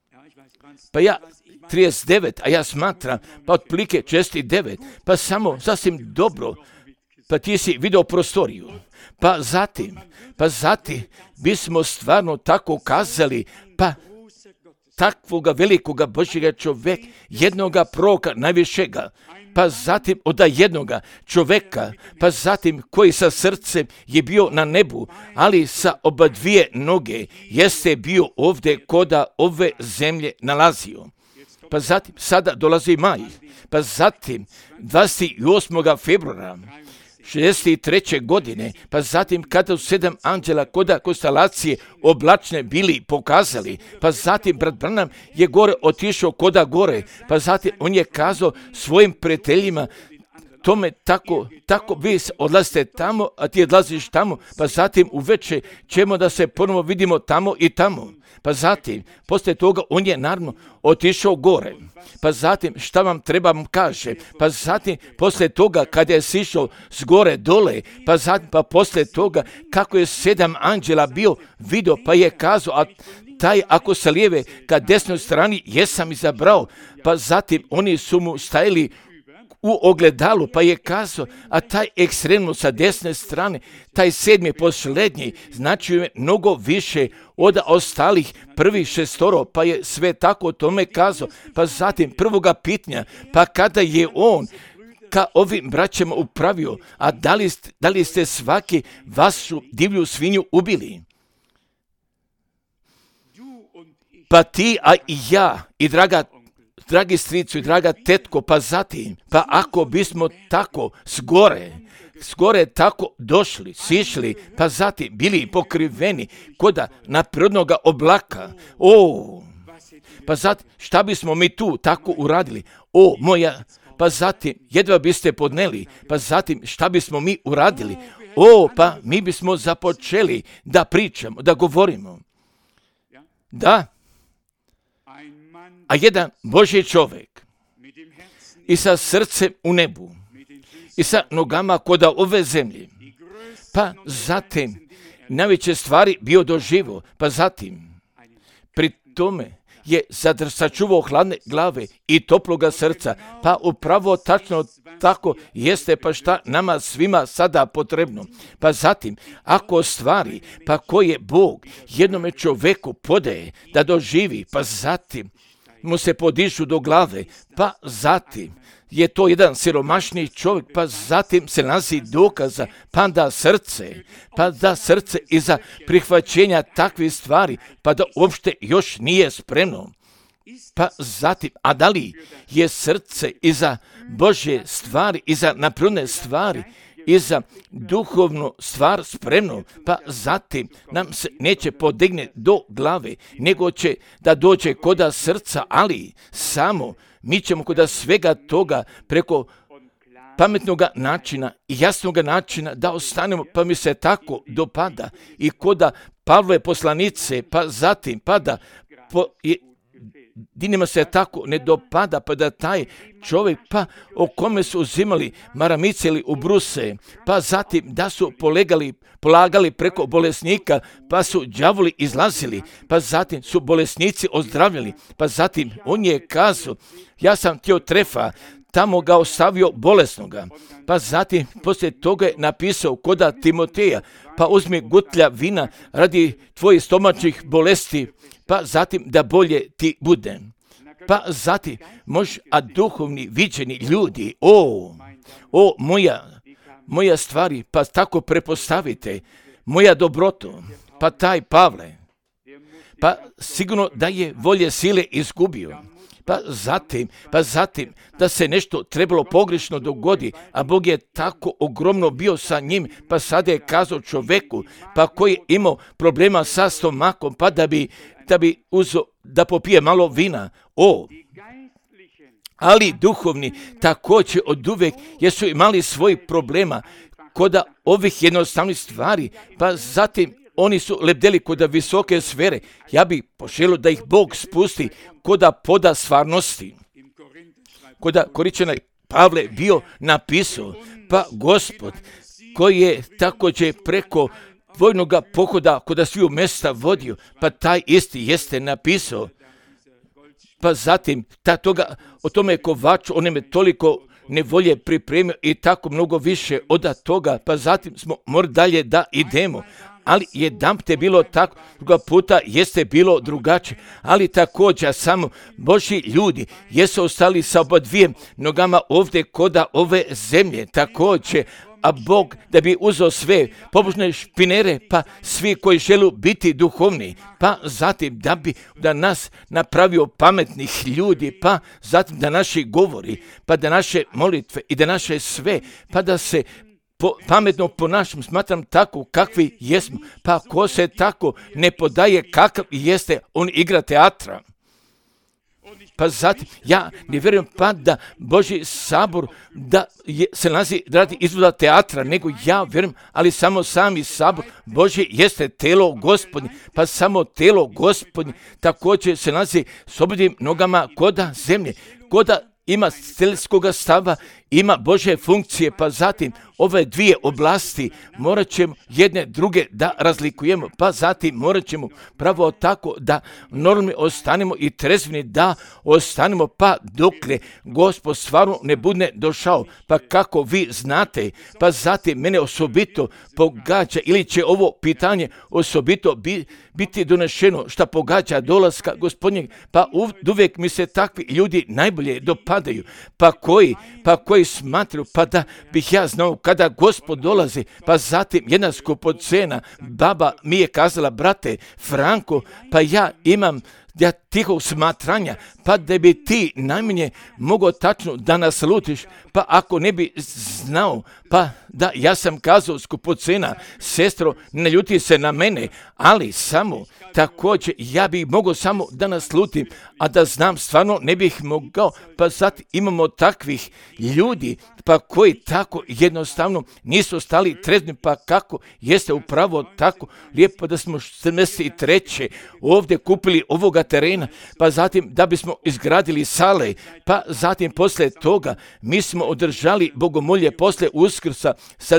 pa ja 39, a ja smatram, pa otprilike 69, pa samo sasvim dobro, pa ti si video prostoriju, pa zatim bismo stvarno tako kazali, pa takvoga velikoga Božjega čovjeka, jednoga proroka najvišega, pa zatim od jednoga čovjeka, pa zatim koji sa srcem je bio na nebu, ali sa oba dvije noge jeste bio ovdje koda ove zemlje nalazio. Pa zatim sada dolazi maj, pa zatim 28. februara 63. godine, pa zatim kada su 7 anđela koda konstelacije oblačne bili pokazali, pa zatim brat Branham je gore otišao koda gore, pa zatim on je kazao svojim prijateljima, tome tako vi odlazite tamo, a ti odlaziš tamo, pa zatim uveče ćemo da se ponovo vidimo tamo i tamo. Pa zatim, poslije toga on je naravno otišao gore. Pa zatim, šta vam trebam kaže? Pa zatim, poslije toga kad je sišao s gore dole, pa zatim, pa poslije toga kako je 7 anđela bio vidio, pa je kazao, a taj ako sa lijeve ka desnoj strani jesam izabrao, pa zatim oni su mu stajali u ogledalu, pa je kazao, a taj ekstremno sa desne strane, taj 7. posljednji, znači je mnogo više od ostalih prvih 6, pa je sve tako o tome kazao. Pa zatim prvoga pitanja, pa kada je on ka ovim braćama upravio, a da li ste svaki vašu divlju svinju ubili? Pa ti, a i ja, i dragi stricu i draga tetko, pa zatim, pa ako bismo tako skore tako došli, sišli, pa zatim bili pokriveni koda na prirodnoga oblaka, pa zatim šta bismo mi tu tako uradili, moja, pa zatim jedva biste podneli, pa zatim šta bismo mi uradili, pa mi bismo započeli da pričamo, da govorimo, da. A jedan Božji čovjek i sa srcem u nebu i sa nogama koda ove zemlje, pa zatim najveće stvari bio doživo, pa zatim pri tome je sačuvao hladne glave i toploga srca. Pa upravo tačno tako jeste, pa šta nama svima sada potrebno. Pa zatim, ako stvari, pa koje Bog jednome čoveku podaje da doživi, pa zatim mu se podižu do glave, pa zatim je to jedan siromašni čovjek, pa zatim se nalazi dokaza, pa da srce iza prihvaćenja takvih stvari, pa da uopšte još nije spremno. Pa zatim, a da li je srce iza Božje stvari, iza napredne stvari, iza duhovnu stvar spremno, pa zatim nam se neće podigne do glave, nego će da dođe koda srca, ali samo mi ćemo koda svega toga preko pametnog načina i jasnog načina da ostanemo, pa mi se tako dopada i koda Pavlove poslanice, pa zatim pada dinima se tako ne dopada, pa da taj čovjek, pa o kome su uzimali maramice ili ubruse, pa zatim da su polagali preko bolesnika, pa su đavoli izlazili, pa zatim su bolesnici ozdravljali, pa zatim on je kazao, ja sam htio trefa, tamo ga ostavio bolesnoga, pa zatim poslije toga je napisao koda Timoteja, pa uzmi gutlja vina radi tvojih stomačnih bolesti, pa zatim da bolje ti bude. Pa zatim a duhovni viđeni ljudi, moja stvari, pa tako prepostavite, moja dobroto, pa taj Pavle, pa sigurno da je volje sile izgubio. Pa zatim da se nešto trebalo pogrešno dogodi, a Bog je tako ogromno bio sa njim, pa sada je kazao čoveku, pa koji je imao problema sa stomakom, pa da bi uzeo da popije malo vina. Ali duhovni također od uvek jesu imali svojih problema kod ovih jednostavnih stvari, pa zatim oni su lebdeli kod visoke sfere. Ja bih poželio da ih Bog spusti kod poda stvarnosti. Kod Koričana Pavle bio napisao, pa Gospod koji je također preko vojnog pohoda kod sviju mjesta vodio, pa taj isti jeste napisao. Pa zatim o tome kovaču, on je toliko nevolje pripremio i tako mnogo više od toga, pa zatim smo morali dalje da idemo. Ali jedanput je bilo tako, druga puta jeste bilo drugačije, ali također samo Božji ljudi jesu ostali sa oba dvije nogama ovdje koda ove zemlje, također, a Bog da bi uzeo sve pobožne špinere, pa svi koji žele biti duhovni, pa zatim da nas napravio pametnih ljudi, pa zatim da naši govori, pa da naše molitve i da naše sve, pa da se pametno ponašam, smatram tako kakvi jesmo, pa ko se tako ne podaje kakav jeste, on igra teatra. Pa zatim, ja ne vjerujem pa da Božji sabor se nalazi radi izvoda teatra, nego ja vjerujem, ali samo sami sabor Božji jeste telo Gospodnje, pa samo telo Gospodnje također se nalazi s objednim nogama koda zemlje, koda ima stelskog stava, ima Božje funkcije, pa zatim ove dvije oblasti morat ćemo jedne druge da razlikujemo, pa zatim morat ćemo pravo tako da normalni ostanemo i trezveni da ostanemo, pa dokle Gospod stvarno ne bude došao, pa kako vi znate, pa zatim mene osobito pogađa ili će ovo pitanje osobito biti donešeno šta pogađa dolaska Gospodnjeg, pa uvijek mi se takvi ljudi najbolje dopadaju, pa koji smatruju, pa da bih ja znao kada Gospod dolazi, pa zatim jedna skupocena baba mi je kazala, brate Franko, pa ja imam tihog smatranja, pa da bi ti najmanje mogao tačno da nas lutiš, pa ako ne bi znao, pa da ja sam kazao skupocena, sestro, ne ljuti se na mene, ali samo također ja bih mogao samo da nas lutim, a da znam stvarno ne bih mogao, pa sad imamo takvih ljudi, pa koji tako jednostavno nisu stali trezni, pa kako jeste upravo tako lijepo da smo 73. ovdje kupili ovoga terena, dana, pa zatim da bismo izgradili sale, pa zatim poslije toga mi smo održali bogomolje poslije Uskrsa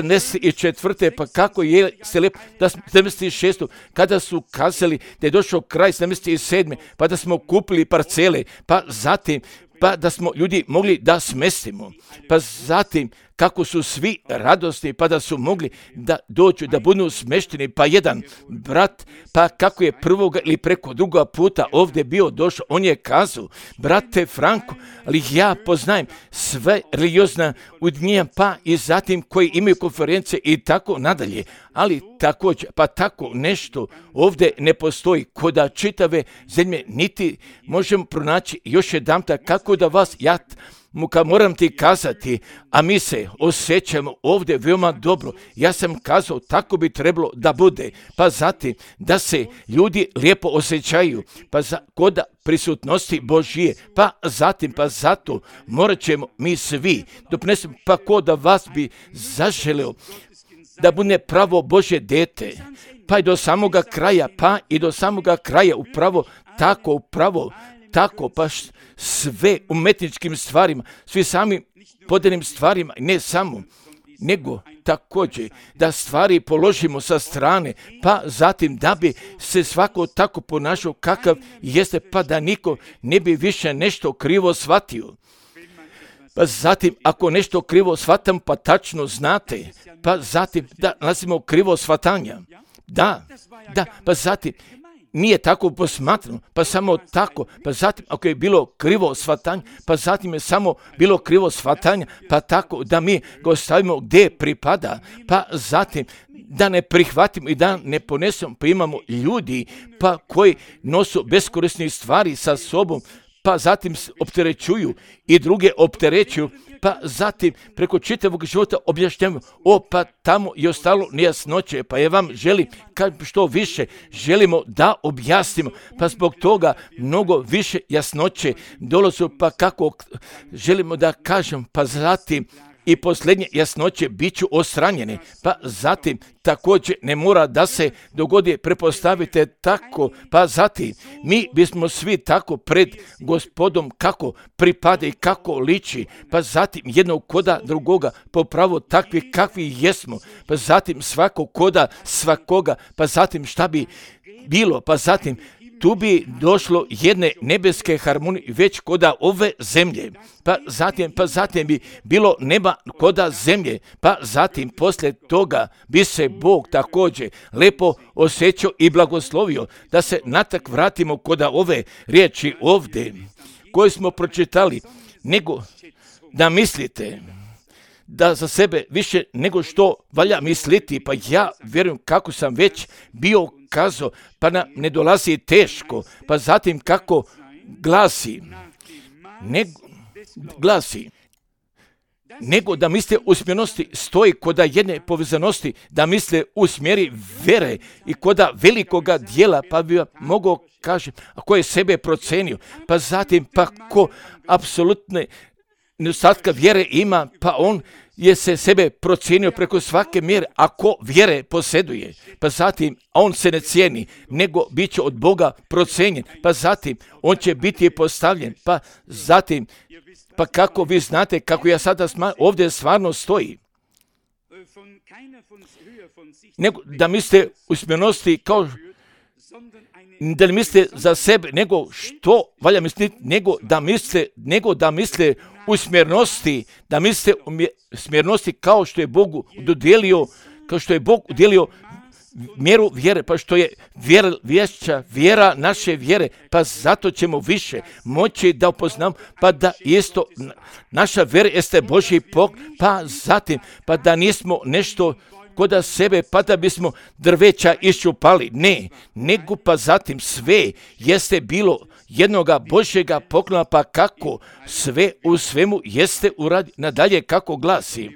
74. pa kako je se lijepo, da 76. kada su kazali da je došao kraj 77. pa da smo kupili parcele, pa zatim pa da smo ljudi mogli da smestimo, pa zatim kako su svi radosni, pa da su mogli da dođu, da budu smešteni, pa jedan brat, pa kako je prvoga ili preko druga puta ovdje bio došao, on je kazao, brate Franko, ali ja poznajem sve religiozna udnjenja, pa i zatim koji imaju konferencije i tako nadalje, ali također, pa tako nešto ovdje ne postoji kod čitave zemlje, niti možemo pronaći još jedanput kako da vas moram ti kazati, a mi se osjećamo ovdje veoma dobro. Ja sam kazao, tako bi trebalo da bude. Pa zatim, da se ljudi lijepo osjećaju, pa kod prisutnosti Božije, pa zatim, pa zato morat ćemo mi svi doprinesemo, pa ko da vas bi zaželeo da bude pravo Božje dete, pa i do samoga kraja, upravo tako, pa sve umetničkim stvarima, svi samim podanim stvarima, ne samo, nego također da stvari položimo sa strane, pa zatim da bi se svako tako ponašao kakav jeste, pa da niko ne bi više nešto krivo shvatio. Pa zatim, ako nešto krivo shvatam, pa tačno znate, pa zatim da nalazimo krivo shvatanja. Da, pa zatim, nije tako posmatrano, pa samo tako, pa zatim ako je bilo krivo shvatanje, pa zatim je samo bilo krivo shvatanje, pa tako da mi ga ostavimo gdje pripada, pa zatim da ne prihvatimo i da ne ponesemo, pa imamo ljudi pa koji nosu beskorisne stvari sa sobom, pa zatim opterećuju i druge opterećuju, pa zatim preko čitavog života objašnjavamo, pa tamo je ostalo nejasnoće, pa je vam želim što više želimo da objasnimo, pa zbog toga mnogo više jasnoće dolazi, pa kako želimo da kažem, pa zatim i posljednje jasnoće bit ću ostranjene, pa zatim također ne mora da se dogodi, prepostavite tako, pa zatim mi bismo svi tako pred Gospodom kako pripada i kako liči, pa zatim jednog koda drugoga popravo takvi kakvi jesmo, pa zatim svako koda svakoga, pa zatim šta bi bilo, pa zatim tu bi došlo jedne nebeske harmonije već koda ove zemlje, pa zatim bi bilo neba koda zemlje, pa zatim poslije toga bi se Bog također lepo osjećao i blagoslovio, da se natak vratimo koda ove riječi ovdje koje smo pročitali, nego da mislite da za sebe više nego što valja misliti, pa ja vjerujem kako sam već bio kazao, pa nam ne dolazi teško, pa zatim kako glasi, nego da misle u smjernosti stoji koda jedne povezanosti, da misle u smjeri vere i koda velikoga dijela, pa bi mogao kažem, a ko je sebe procenio, pa zatim pa ko apsolutne nedostatka vjere ima, pa on je se sebe procijenio preko svake mjere, ako vjere posjeduje, pa zatim on se ne cijeni, nego bit će od Boga procijenjen, pa zatim on će biti postavljen, pa zatim, pa kako vi znate, kako ja sada ovdje stvarno stoji, nego da mislite u smjernosti kao da ne misle za sebe, nego što valja misliti, nego da misle u smjernosti, da misle u smjernosti kao što je Bog udjelio mjeru vjere, pa što je vjera naše vjere, pa zato ćemo više moći da upoznamo, pa da isto naša vjera jeste Božji poklon, pa zatim, pa da nismo nešto koda sebe, pa da bismo drveća iščupali. Ne, nego pa zatim sve jeste bilo jednoga Božjega poklona, pa kako sve u svemu jeste uradi nadalje kako glasi.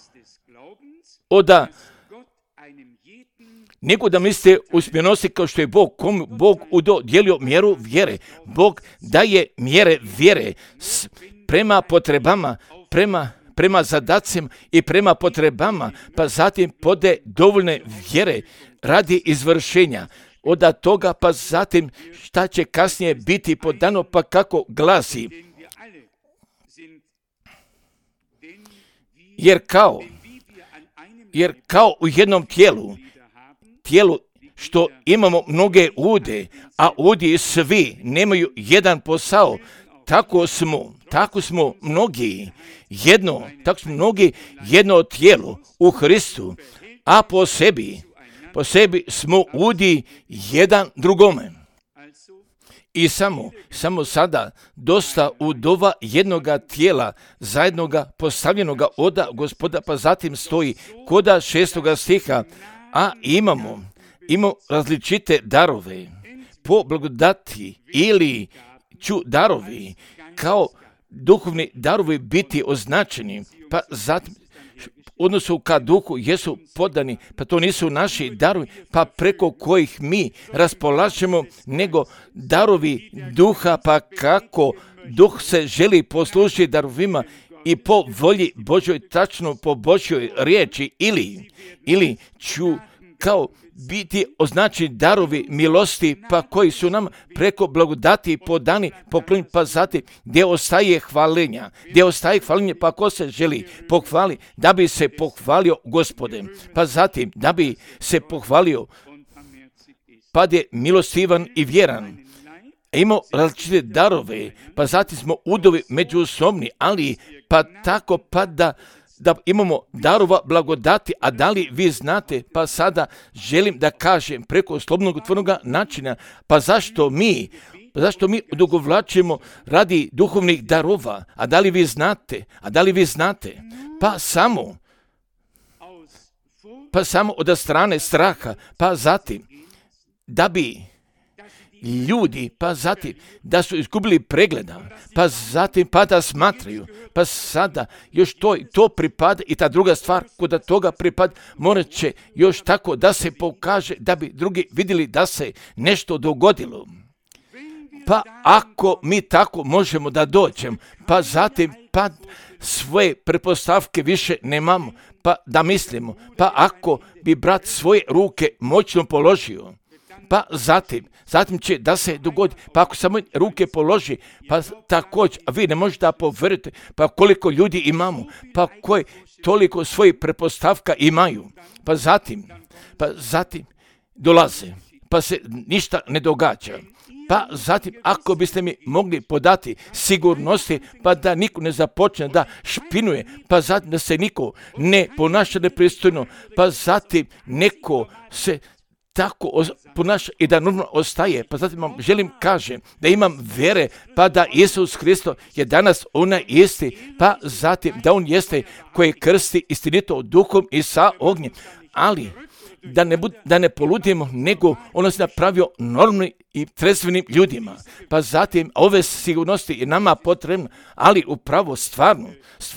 Nego da mislite u smjernosti kao što je Bog udjelio mjeru vjere. Bog daje mjere vjere prema potrebama, prema zadacima i prema potrebama, pa zatim pode dovoljne vjere radi izvršenja od toga, pa zatim šta će kasnije biti podano, pa kako glasi. Jer kao u jednom tijelu što imamo mnoge ude, a udi svi nemaju jedan posao, tako smo mnogi jedno tijelo u Hristu, a po sebi smo udi jedan drugome. I samo sada dosta udova jednoga tijela, zajednoga postavljenoga oda Gospoda, pa zatim stoji koda 6. stiha, a imamo različite darove po blagodati, ili ću darovi kao duhovni darovi biti označeni, pa zatim odnosu ka duhu jesu podani, pa to nisu naši darovi, pa preko kojih mi raspolažemo, nego darovi duha, pa kako duh se želi poslužiti darovima i po volji Božoj, tačno po Božjoj riječi, ili ću kao biti označeni darovi milosti, pa koji su nam preko blagodati podani, poklonjeni, pa zatim gdje ostaje hvalenja, pa ko se želi pohvali, da bi se pohvalio Gospodem, pa zatim da bi se pohvalio, pa je milostivan i vjeran. Imamo različite darove, pa zatim smo udovi međusobni, ali pa tako pa da imamo darova blagodati, a da li vi znate, pa sada želim da kažem preko slobodnog otvorenoga načina, pa zašto mi odugovlačimo radi duhovnih darova, a da li vi znate, pa samo od strane straha, pa zatim da bi ljudi, pa zatim da su izgubili pregleda, pa zatim pa da smatraju, pa sada još to pripada i ta druga stvar kod toga pripada, morat će još tako da se pokaže da bi drugi vidjeli da se nešto dogodilo. Pa ako mi tako možemo da dođemo, pa zatim pa svoje pretpostavke više nemamo, pa da mislimo, pa ako bi brat svoje ruke moćno položio, pa zatim će da se dogodi, pa ako samo ruke položi, pa također, a vi ne možete da poverite, pa koliko ljudi imamo, pa koji toliko svojih pretpostavka imaju, pa zatim dolaze, pa se ništa ne događa. Pa zatim, ako biste mi mogli podati sigurnosti, pa da niko ne započne da špinuje, pa zatim da se niko ne ponaša nepristojno, pa zatim neko se tako ponaša i da normalno ostaje, pa zatim vam želim kažem da imam vjere, pa da Isus Hristo je danas onaj isti, pa zatim da on jeste koji krsti istinito duhom i sa ognjem, ali da ne poludimo, nego ono se napravio normalnim i trezvenim ljudima. Pa zatim ove sigurnosti je nama potrebno, ali upravo stvarno,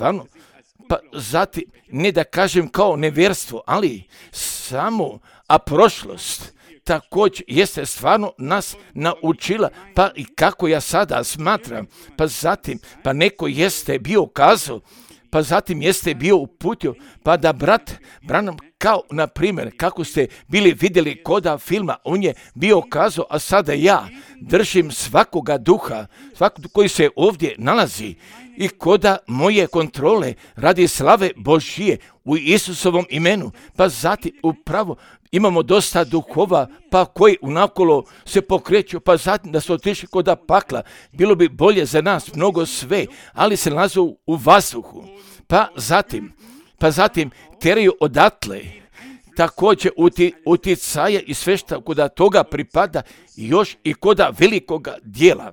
pa zatim ne da kažem kao nevjerstvo, ali samo, a prošlost također jeste stvarno nas naučila, pa i kako ja sada smatram, pa zatim, pa neko jeste bio kazao, pa zatim jeste bio uputio, pa da brat Branham, kao na primjer, kako ste bili vidjeli koda filma, on je bio kazao, a sada ja držim svakoga duha, svakog koji se ovdje nalazi i koda moje kontrole radi slave Božije u Isusovom imenu, pa zatim upravo imamo dosta duhova, pa koji unakolo se pokreću, pa zatim da su otišli koda pakla, bilo bi bolje za nas mnogo sve, ali se nalaze u vazduhu, pa zatim teraju odatle, također uticaje i sve što koda toga pripada, još i koda velikoga dijela.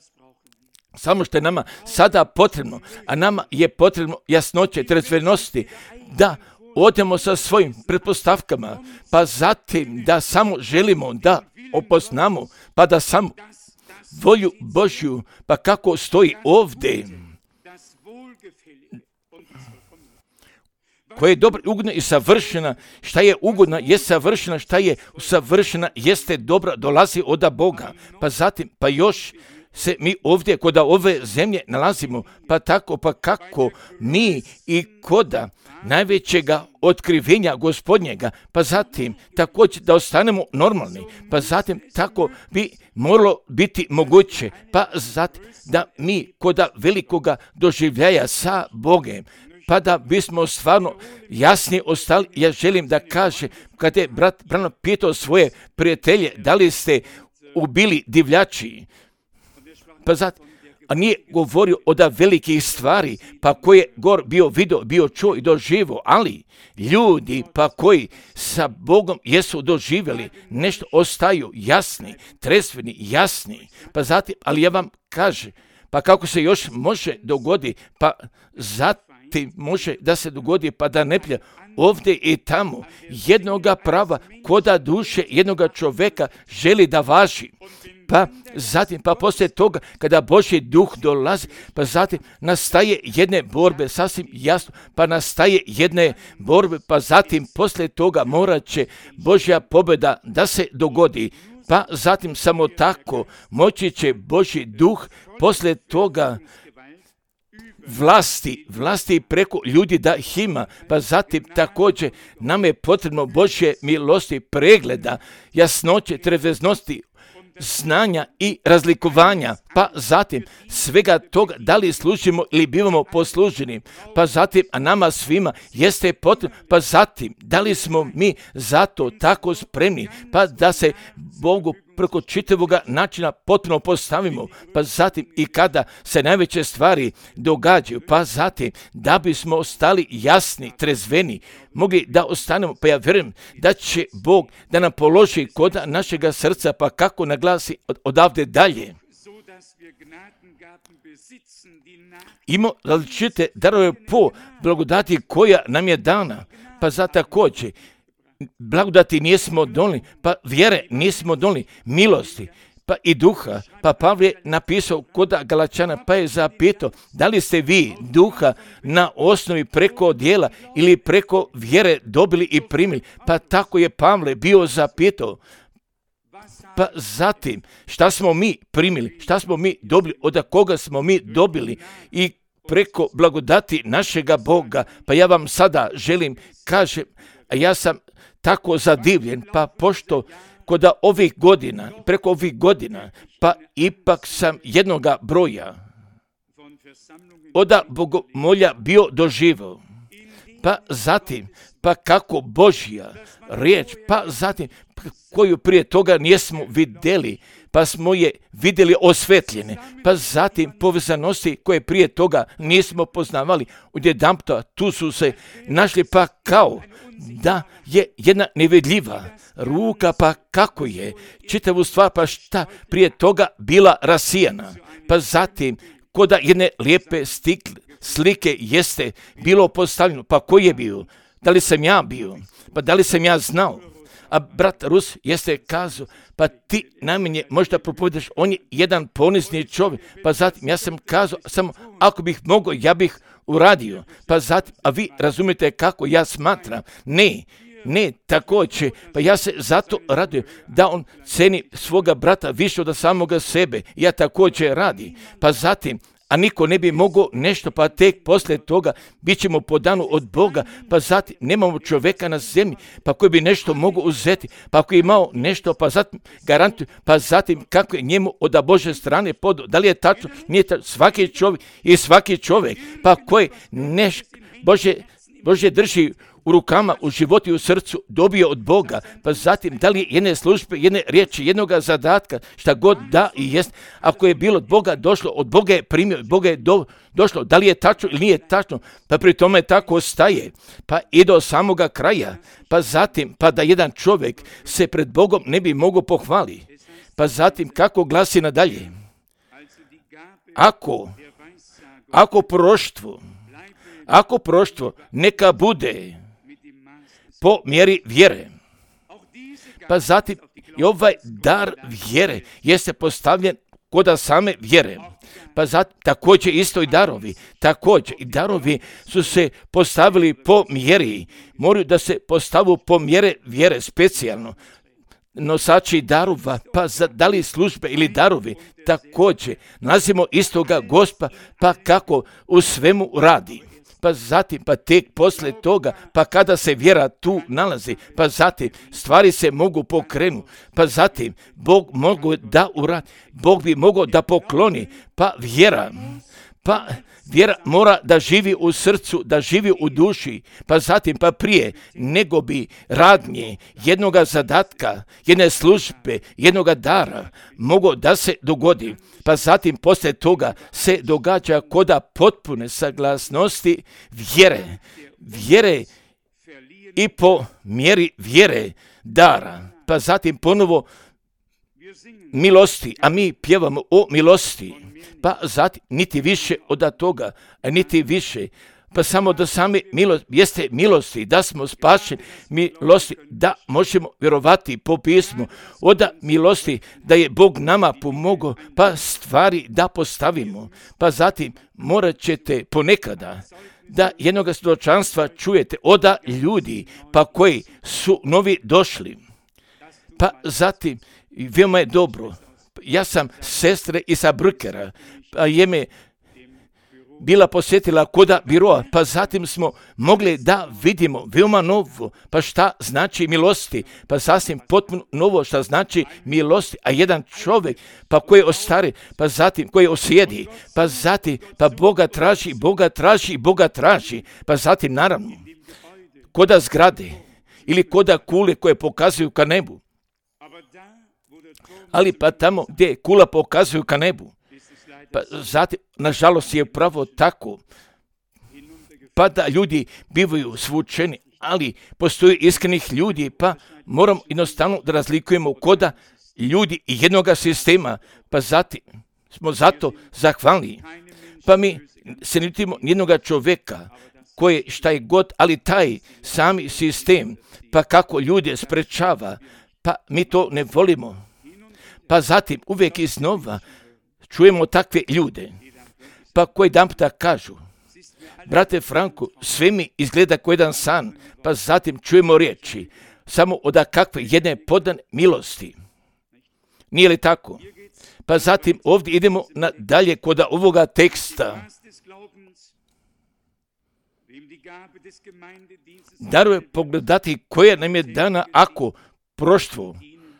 Samo što je nama sada potrebno, a nama je potrebno jasnoće, trezvenosti, da odemo sa svojim pretpostavkama, pa zatim da samo želimo da opoznamo, pa da samo volju Božju, pa kako stoji ovdje, koja je dobra, ugodna i savršena, šta je ugodna je savršena, šta je savršena jeste dobra, dolazi od Boga, pa zatim, pa još se mi ovdje kod ove zemlje nalazimo, pa tako, pa kako mi i koda najvećega otkrivenja Gospodnjega, pa zatim također da ostanemo normalni, pa zatim tako bi moralo biti moguće, pa zatim da mi koda velikoga doživljaja sa Bogem, pa da bismo stvarno jasni ostali. Ja želim da kaže, kad je brat Branham pitao svoje prijatelje, da li ste ubili divljači, pa zatim, a nije govorio o da velikih stvari, pa koje gor bio vidio, bio čuo i doživo, ali ljudi pa koji sa Bogom jesu doživjeli, nešto ostaju jasni, tresveni, jasni, pa zatim, ali ja vam kažem, pa kako se još može dogoditi, pa zatim može da se dogodi, pa da ne plja ovdje i tamo jednoga prava koda duše jednoga čovjeka želi da važi. Pa zatim, pa poslije toga, kada Božji duh dolazi, pa zatim nastaje jedne borbe, sasvim jasno, pa nastaje jedne borbe, pa zatim poslije toga morat će Božja pobjeda da se dogodi. Pa zatim samo tako moći će Božji duh poslije toga vlasti preko ljudi da ih ima, pa zatim također nam je potrebno Božje milosti, pregleda, jasnoće, trezvesti, znanja i razlikovanja, pa zatim svega toga da li služimo ili bivamo posluženi, pa zatim a nama svima jeste potrebno, pa zatim da li smo mi zato tako spremni, pa da se Bogu preko čitavoga načina potpuno postavimo, pa zatim i kada se najveće stvari događaju, pa zatim da bismo ostali jasni, trezveni, mogli da ostanemo, pa ja vjerujem da će Bog da nam položi kod našega srca, pa kako naglasi odavde dalje. Imamo različite darove po blagodati koja nam je dana, pa za također blagodati nismo donijeli, pa vjere nismo donijeli, milosti, pa i duha. Pa Pavle je napisao kod Galačana, pa je zapitao, da li ste vi duha na osnovi preko djela ili preko vjere dobili i primili? Pa tako je Pavle bio zapitao. Pa zatim, šta smo mi primili, šta smo mi dobili, od koga smo mi dobili i preko blagodati našega Boga. Pa ja vam sada želim, kažem, a ja sam tako zadivljen, pa pošto kod ovih godina, preko ovih godina, pa ipak sam jednoga broja od bogomolja bio doživao. Pa zatim, pa kako Božja riječ, pa zatim koju prije toga nismo vidjeli, pa smo je vidjeli osvetljene, pa zatim povezanosti koje prije toga nismo poznavali, odjedanputa tu su se našli, pa kao da je jedna nevidljiva ruka, pa kako je čitavu stvar, pa šta prije toga bila rasijana, pa zatim koda jedne lijepe slike jeste bilo postavljeno, pa koji je bio, da li sam ja bio, pa da li sam ja znao. A brat Rus jeste kazao, pa ti najmanje možda propovedaš, on je jedan ponizni čovjek, pa zatim ja sam kazao, samo ako bih mogao, ja bih uradio, pa zatim, a vi razumijete kako ja smatram, ne, također, pa ja se zato radujem da on ceni svoga brata više od samoga sebe, ja također radi, pa zatim, a niko ne bi mogao nešto, pa tek poslije toga bit ćemo po danu od Boga, pa zatim nemamo čovjeka na zemlji, pa koji bi nešto mogao uzeti, pa koji je imao nešto, pa zatim garantuju, pa zatim kako je njemu od Božje strane podao, da li je tačno, nije tačno, svaki čovjek, pa koji Božje drži u rukama, u životu i u srcu dobio od Boga, pa zatim da li je jedne službe, jedne riječi, jednoga zadatka, šta god da i jest, ako je bilo od Boga došlo, od Boga je primio, Boga je došlo, da li je tačno ili nije tačno, pa pri tome tako ostaje, pa i do samoga kraja, pa zatim, pa da jedan čovjek se pred Bogom ne bi mogao pohvaliti, pa zatim kako glasi nadalje, ako proroštvo neka bude po mjeri vjere. Pa zatim i ovaj dar vjere jeste postavljen kod same vjere. Pa zatim također isto i darovi su se postavili po mjeri. Moraju da se postavu po mjere vjere specijalno. nosači darova, pa da li službe ili darovi, također nalazimo istoga Gospa, pa kako u svemu radi. Pa zatim, pa tek poslije toga, pa kada se vjera tu nalazi, pa zatim stvari se mogu pokrenuti, pa zatim Bog mogu da uradi, Bog bi mogao da pokloni, pa vjera mora da živi u srcu, da živi u duši, pa zatim pa prije nego bi radnje jednoga zadatka, jedne službe, jednoga dara moglo da se dogodi, pa zatim poslije toga se događa koda potpune saglasnosti vjere i po mjeri vjere dara, pa zatim ponovo milosti, a mi pjevamo o milosti, pa zatim niti više od toga, a niti više, pa samo da sami jeste milosti, da smo spašeni milosti, da možemo vjerovati po pismu, od milosti da je Bog nama pomogao, pa stvari da postavimo, pa zatim morat ćete ponekada da jednog svjedočanstva čujete od ljudi, pa koji su novi došli, pa zatim veoma je dobro. Ja sam sestre iz Brukera, pa je me bila posjetila koda biroa, pa zatim smo mogli da vidimo veoma novo, pa šta znači milosti, pa sasvim potpuno novo šta znači milosti, a jedan čovjek, pa koji ostari, pa zatim koji osjedi, pa zatim, pa Boga traži, pa zatim naravno, koda zgrade ili koda kule koje pokazuju ka nebu, ali pa tamo gdje kula pokazuju ka nebu, pa zatim, nažalost je pravo tako, pa da ljudi bivaju svučeni, ali postoji iskrenih ljudi, pa moramo jednostavno da razlikujemo koda ljudi i jednoga sistema, pa zatim smo zato zahvalni, pa mi se ne vidimo jednoga čovjeka koji šta je god, ali taj sami sistem, pa kako ljude sprečava, pa mi to ne volimo. Pa zatim uvijek iznova čujemo takve ljude, pa koji dan puta kažu, brate Franko, sve mi izgleda kao jedan san, pa zatim čujemo riječi, samo od kakve jedne podane milosti. Nije li tako? Pa zatim ovdje idemo dalje kod ovoga teksta. Daruje pogledati koja nam je dana ako proštvo.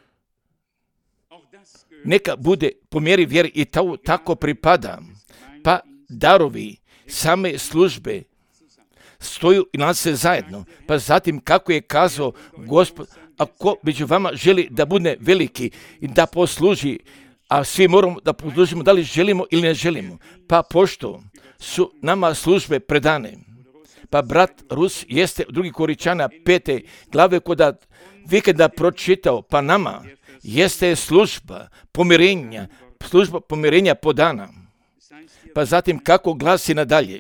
Neka bude po mjeri vjeri i tako pripada. Pa darovi same službe stoju i nalaze zajedno. Pa zatim kako je kazao Gospod, ako među vama želi da bude veliki i da posluži, a svi moramo da poslužimo da li želimo ili ne želimo. Pa pošto su nama službe predane, pa brat Rus jeste u 2. Koričana 5. glave koda vikenda pročitao, pa nama jeste služba pomirenja podana. Pa zatim kako glasi nadalje.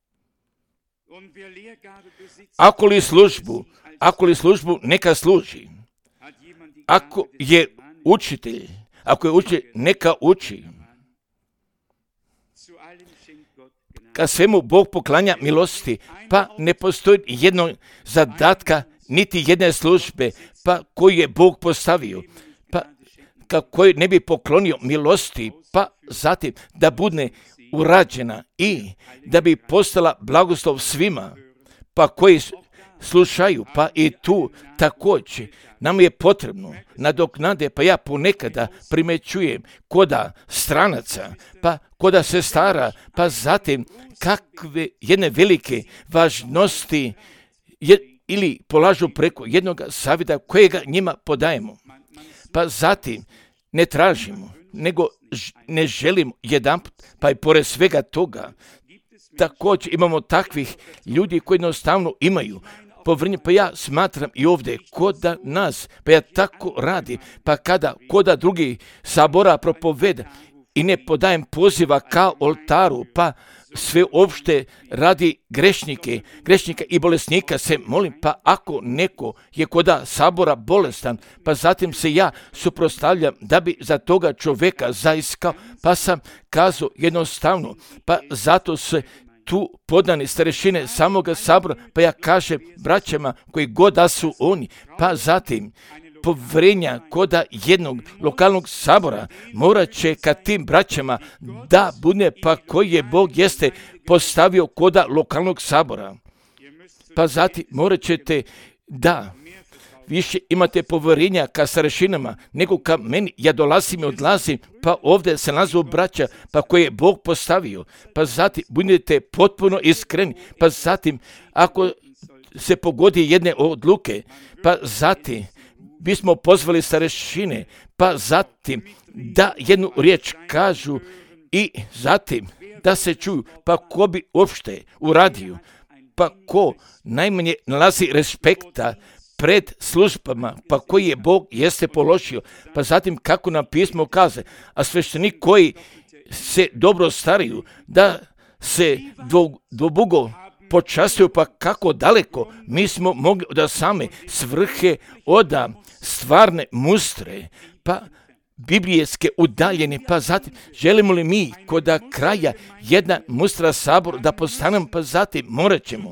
Ako li službu neka služi. Ako je učitelj neka uči. Kad svemu Bog poklanja milosti, pa ne postoji jednog zadatka, niti jedne službe, pa koju je Bog postavio, pa kako ne bi poklonio milosti, pa zatim da bude urađena i da bi postala blagoslov svima, pa koji slušaju, pa i tu također nam je potrebno nadoknade, pa ja ponekada primećujem koda stranaca, pa koda sestara, pa zatim kakve jedne velike važnosti ili polažu preko jednog savjeta kojega njima podajemo. Pa zatim ne tražimo, nego ne želimo jedanput, pa i pored svega toga, također imamo takvih ljudi koji jednostavno imaju povrnje, pa ja smatram i ovdje koda nas, pa ja tako radi, pa kada koda drugi sabora propoveda i ne podajem poziva ka oltaru, pa sve opšte radi grešnika i bolesnika se molim, pa ako neko je koda sabora bolestan, pa zatim se ja suprotstavljam da bi za toga čovjeka zaiskao, pa sam kazao jednostavno, pa zato se tu podani starešine samoga sabora, pa ja kažem braćama koji god da su oni, pa zatim povjerenja koda jednog lokalnog sabora, morat će ka tim braćama da bude pa koji je Bog jeste postavio koda lokalnog sabora. Pa zatim morat ćete da više imate povjerenja ka starešinama nego ka meni. Ja dolazim i odlazim, pa ovdje se nalazu braća pa koje je Bog postavio. Pa zatim budete potpuno iskreni. Pa zatim ako se pogodi jedne odluke, pa zatim bismo pozvali starešine, pa zatim da jednu riječ kažu i zatim da se čuju, pa ko bi uopšte uradio, pa ko najmanje nalazi respekta pred službama, pa koji je Bog jeste položio, pa zatim kako nam pismo kaže, a sveštenik koji se dobro stariju, da se dvobugo počastio, pa kako daleko mi smo mogli od same svrhe, od stvarne mustre, pa biblijske udaljene, pa zatim želimo li mi kod kraja jedna mustra sabor da postanemo, pa zatim morat ćemo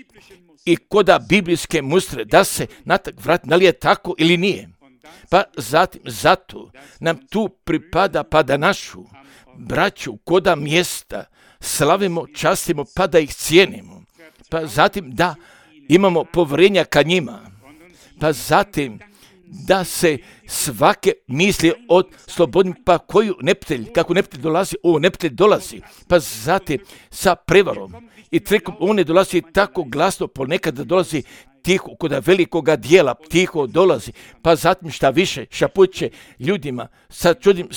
i koda biblijske mustre da se natak vrati, da li je tako ili nije. Pa zatim zato nam tu pripada pa da našu braću koda mjesta slavimo, častimo, pa da ih cijenimo. Pa zatim da imamo povjerenja ka njima. Pa zatim da se svake misli od slobodnim, pa koju neprijatelj, kako neprijatelj dolazi, neprijatelj dolazi, pa zatim sa prevarom i trekom, on ne dolazi tako glasno, ponekad dolazi tiho, kod velikoga dijela tiho dolazi, pa zatim šta više šapuće ljudima sa čudnim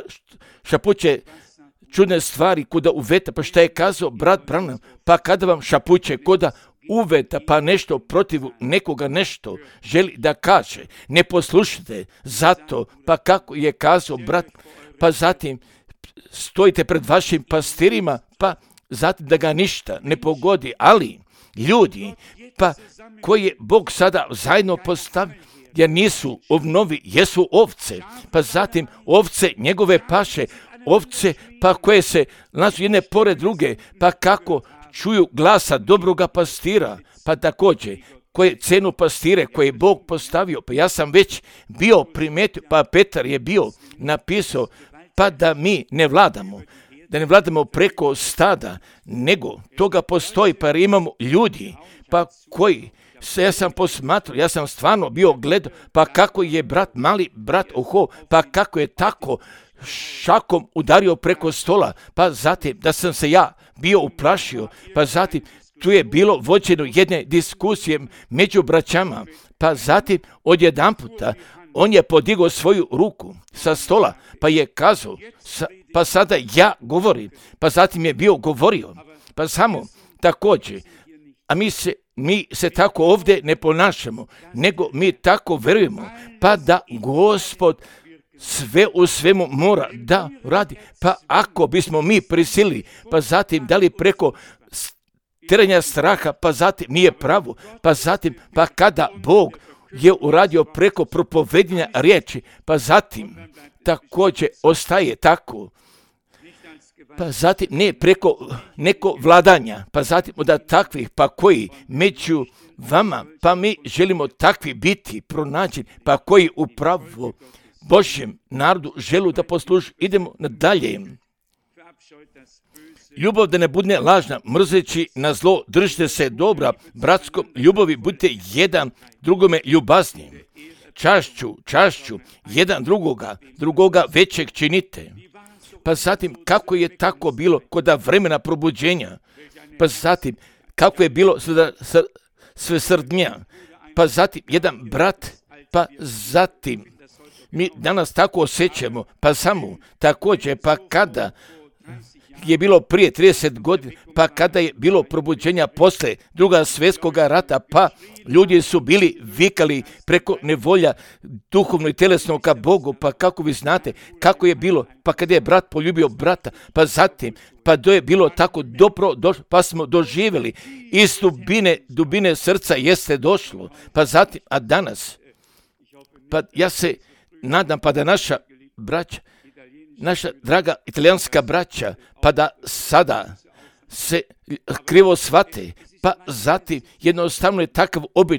šapuće čudne stvari kuda uveta, pa šta je kazao brat Branham, pa kada vam šapuće kuda uveta, pa nešto protiv nekoga nešto želi da kaže, ne poslušajte zato, pa kako je kazao brat, pa zatim stojite pred vašim pastirima, pa zatim da ga ništa ne pogodi, ali ljudi, pa koji je Bog sada zajedno postavio, jer nisu ovnovi, jesu ovce, pa zatim ovce njegove paše, ovce pa koje se nađu jedne pored druge, pa kako čuju glasa dobroga pastira, pa također koje cenu pastire koje je Bog postavio, pa ja sam već bio primetio, pa Petar je bio napisao, pa da mi ne vladamo preko stada, nego toga postoji, pa imamo ljudi, pa koji ja sam posmatrao, ja sam stvarno bio gledao, pa kako je mali brat Oho, pa kako je tako šakom udario preko stola, pa zatim da sam se ja bio uplašio, pa zatim tu je bilo vođeno jedne diskusije među braćama, pa zatim odjedanputa on je podigao svoju ruku sa stola, pa je kazao, pa sada ja govorim, pa zatim je bio govorio, pa samo također, a mi se tako ovdje ne ponašamo, nego mi tako verujemo, pa da Gospod sve u svemu mora da radi, pa ako bismo mi prisilili, pa zatim da li preko teranja straha, pa zatim nije pravo, pa zatim, pa kada Bog je uradio preko propovedanja riječi, pa zatim također ostaje tako, pa zatim ne preko neko vladanja, pa zatim od takvih, pa koji među vama, pa mi želimo takvi biti pronađeni, pa koji upravo Božjem narodu želu da posluži. Idemo nadalje. Ljubav da ne bude lažna, mrzeći na zlo, držite se dobra, bratskom ljubavi, budite jedan drugome ljubazni. Čašću, jedan drugoga većeg činite. Pa zatim, kako je tako bilo kod vremena probuđenja, pa zatim, kako je bilo sve srdnja, pa zatim, jedan brat, pa zatim, mi danas tako osjećamo, pa samo također, pa kada je bilo prije 30 godina, pa kada je bilo probuđenja posle Drugog svjetskog rata, pa ljudi su bili vikali preko nevolja duhovno i telesno ka Bogu, pa kako vi znate kako je bilo, pa kada je brat poljubio brata, pa zatim, pa to je bilo tako dobro, pa smo doživjeli iz dubine srca jeste došlo, pa zatim, a danas, pa ja se nadam pa da naša braća, naša draga italijanska braća, pa da sada se krivo shvate, pa zatim jednostavno je takav običaj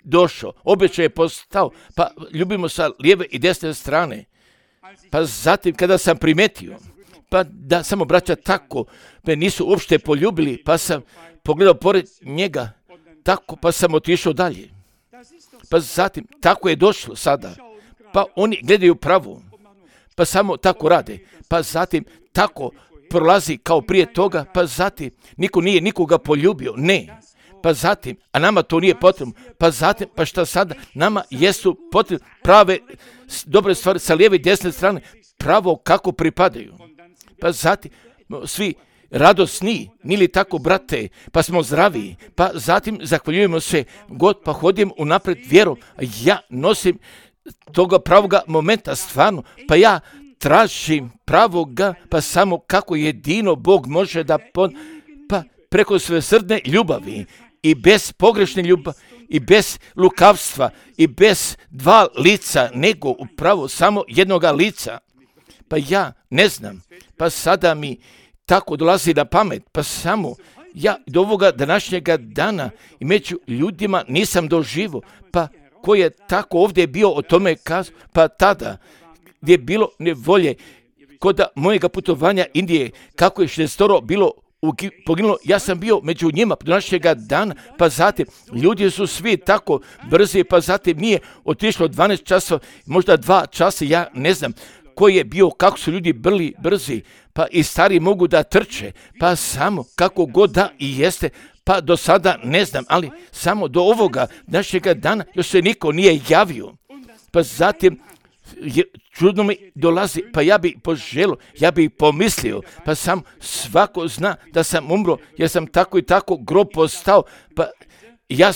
došao, obećaj je postao, pa ljubimo sa lijeve i desne strane. Pa zatim kada sam primetio, pa da samo braća tako me nisu uopšte poljubili, pa sam pogledao pored njega, tako, pa sam otišao dalje. Pa zatim, tako je došlo sada, pa oni gledaju pravo, pa samo tako rade, pa zatim tako prolazi kao prije toga, pa zatim niko nije nikoga poljubio, ne. Pa zatim, a nama to nije potrebno, pa zatim, pa šta sada, nama jesu potrebne prave, dobre stvari sa lijeve i desne strane, pravo kako pripadaju. Pa zatim, svi radosni, nili tako, brate, pa smo zdravi, pa zatim zahvaljujemo se God, pa hodim unapred vjerom, ja nosim toga pravoga momenta stvarno, pa ja tražim pravoga, pa samo kako jedino Bog može da pa preko svesrdne ljubavi i bez pogrešne ljubavi i bez lukavstva i bez dva lica, nego upravo samo jednoga lica. Pa ja ne znam, pa sada mi tako dolazi na pamet, pa samo ja do ovoga današnjega dana i među ljudima nisam doživio, pa ko je tako ovdje bio o tome kazao, pa tada gdje je bilo nevolje kod mojega putovanja Indije, kako je 60 bilo poginulo, ja sam bio među njima do našega dana, pa zatim ljudi su svi tako brzi, pa zatim nije otišlo 12 časova, možda 2 časa, ja ne znam koji je bio, kako su ljudi bili brzi, pa i stari mogu da trče, pa samo kako god da i jeste, pa do sada ne znam, ali samo do ovoga našega dana još se niko nije javio, pa zatim čudno mi dolazi, pa ja bi poželio, ja bi pomislio, pa sam svako zna da sam umro, jer sam tako i tako grob postao, pa ja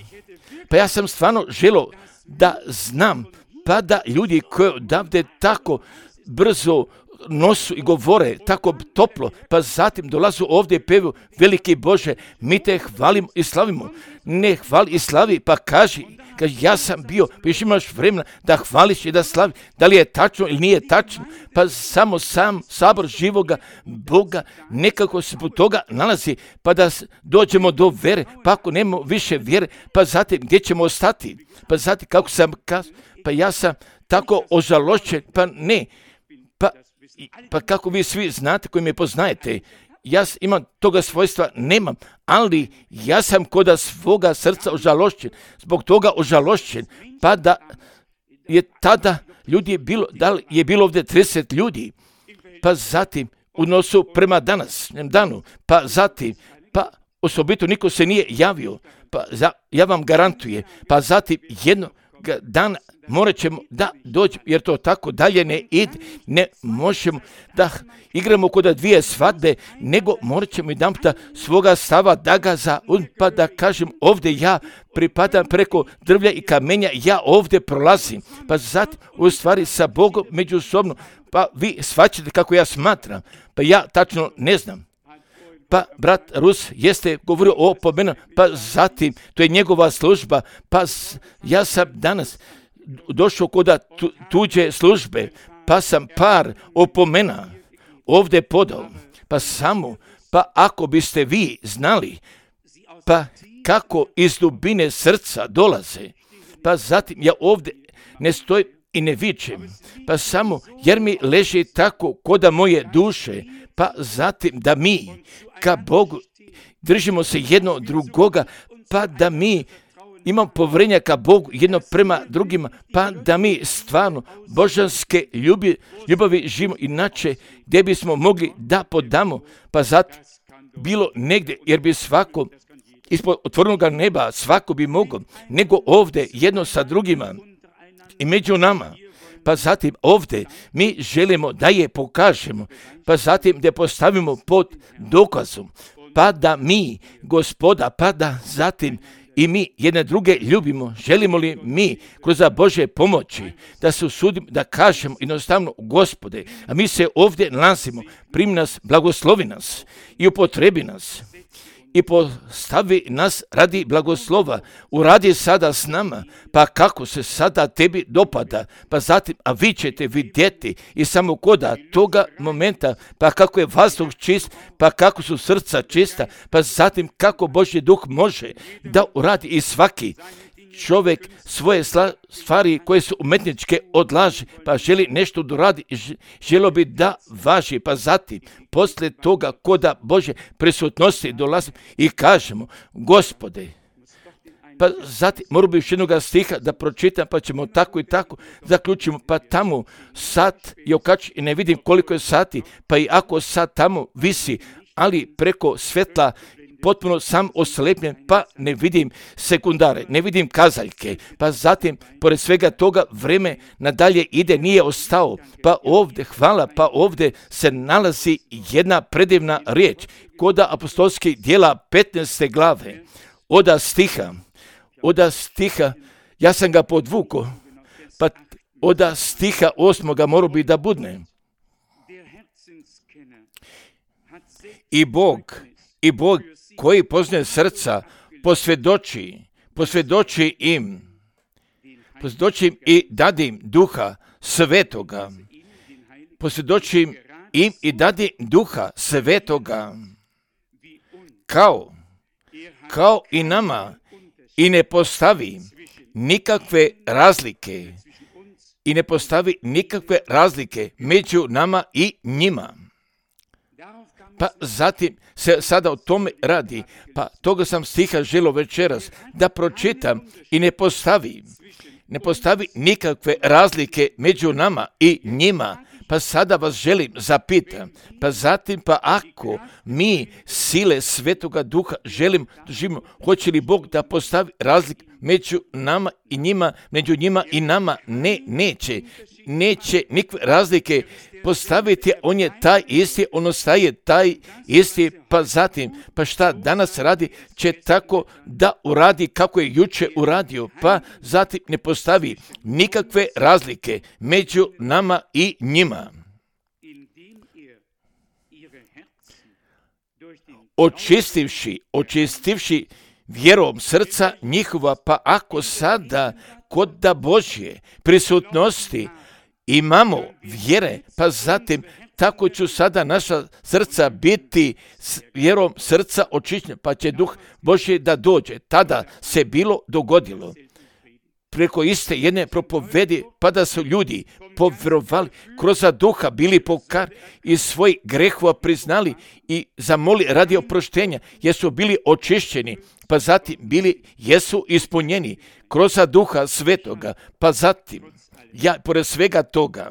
sam stvarno želio da znam, pa da ljudi koji odavde tako brzo nosu i govore tako toplo, pa zatim dolazu ovdje i pevu, veliki Bože, mi te hvalimo i slavimo. Ne hvali i slavi, pa kaži ja sam bio, pa još imaš vremena da hvališ i da slavi, da li je tačno ili nije tačno, pa samo sam sabor živoga Boga nekako se po toga nalazi, pa da dođemo do vere, pa ako nemamo više vjere, pa zatim gdje ćemo ostati, pa zatim kako sam kazao, pa ja sam tako ožalošćen, pa ne, pa kako vi svi znate koji me poznajete, ja imam toga svojstva, nemam, ali ja sam koda svoga srca ožalošćen, zbog toga ožalošćen, pa da je tada ljudi je bilo ovdje 30 ljudi, pa zatim u nosu prema današnjem danu, pa zatim, pa osobito niko se nije javio, pa ja vam garantujem, pa zatim jednog dana morat ćemo da dođemo, jer to tako dalje ne ide, ne možemo da igramo kod dvije svadbe, nego morat ćemo jedan puta svoga stava da ga pa da kažem ovdje ja pripadam preko drvlja i kamenja, ja ovdje prolazim, pa zatim u stvari sa Bogom međusobno, pa vi shvaćate kako ja smatram, pa ja tačno ne znam. Pa brat Rus jeste govorio o opomenama, pa zatim to je njegova služba, pa ja sam danas došao kod tuđe službe, pa sam par opomena ovdje podao, pa samo, pa ako biste vi znali, pa kako iz dubine srca dolaze, pa zatim ja ovdje ne stojim i ne vičem, pa samo jer mi leži tako koda moje duše, pa zatim da mi ka Bogu držimo se jedno od drugoga, pa da mi imamo povjerenja ka Bogu jedno prema drugima, pa da mi stvarno božanske ljubavi živimo, inače gdje bismo mogli da podamo, pa zato bilo negdje, jer bi svako ispod otvorenog neba svako bi mogao, nego ovdje jedno sa drugima i među nama. Pa zatim ovdje mi želimo da je pokažemo, pa zatim da postavimo pod dokazom, pa da mi, Gospoda, pa da zatim i mi jedne druge ljubimo. Želimo li mi kroz Božje pomoći da se usudimo, da kažemo jednostavno Gospode, a mi se ovdje nalazimo, primi nas, blagoslovi nas i upotrebi nas i postavi nas radi blagoslova, uradi sada s nama, pa kako se sada tebi dopada, pa zatim, a vi ćete vidjeti i samo koda toga momenta, pa kako je vazduh čist, pa kako su srca čista, pa zatim kako Božji duh može da uradi i svaki čovjek svoje stvari koje su umetničke odlaže, pa želi nešto doradi, želo bi da važi, pa zatim, poslije toga, koda Bože prisutnosti dolazi i kažemo, Gospode, pa zatim moram bi još jednoga stiha da pročitam, pa ćemo tako i tako zaključimo, pa tamo sat je okačen i ne vidim koliko je sati, pa i ako sat tamo visi, ali preko svetla potpuno sam oslepljen, pa ne vidim sekundare, ne vidim kazaljke, pa zatim, pored svega toga, vreme nadalje ide, nije ostao, pa ovdje, hvala, pa ovdje se nalazi jedna predivna riječ, koda apostolskih djela 15. glave, oda stiha, ja sam ga podvukao, pa oda stiha 8. mora bi da budne. I Bog koji poznaje srca, posvjedoči im i dadim duha svetoga. Posvjedoči im i dadim duha svetoga, kao i nama, i ne postavi nikakve razlike među nama i njima. Pa zatim se sada o tome radi, pa toga sam stiha želio večeras da pročitam i ne postavi nikakve razlike među nama i njima. Pa sada vas želim zapitati, pa zatim pa ako mi sile Svetoga Duha živimo, hoće li Bog da postavi razliku među nama i njima, među njima i nama? Neće nikakve razlike postaviti, on je taj isti, on ostaje taj isti, pa zatim, pa šta danas radi, će tako da uradi kako je juče uradio, pa zatim ne postavi nikakve razlike među nama i njima. Očistivši vjerom srca njihova, pa ako sada kod da Božje prisutnosti imamo vjere, pa zatim tako ću sada naša srca biti s vjerom srca očišćena, pa će Duh Božji da dođe. Tada se bilo dogodilo. Preko iste jedne propovedi, pa da su ljudi povjerovali, kroz Duha bili pokar i svoj grehova priznali i zamoli radi oproštenja, jer su bili očišćeni, pa zatim jesu ispunjeni kroz Duha Svetoga, pa zatim ja, pored svega toga,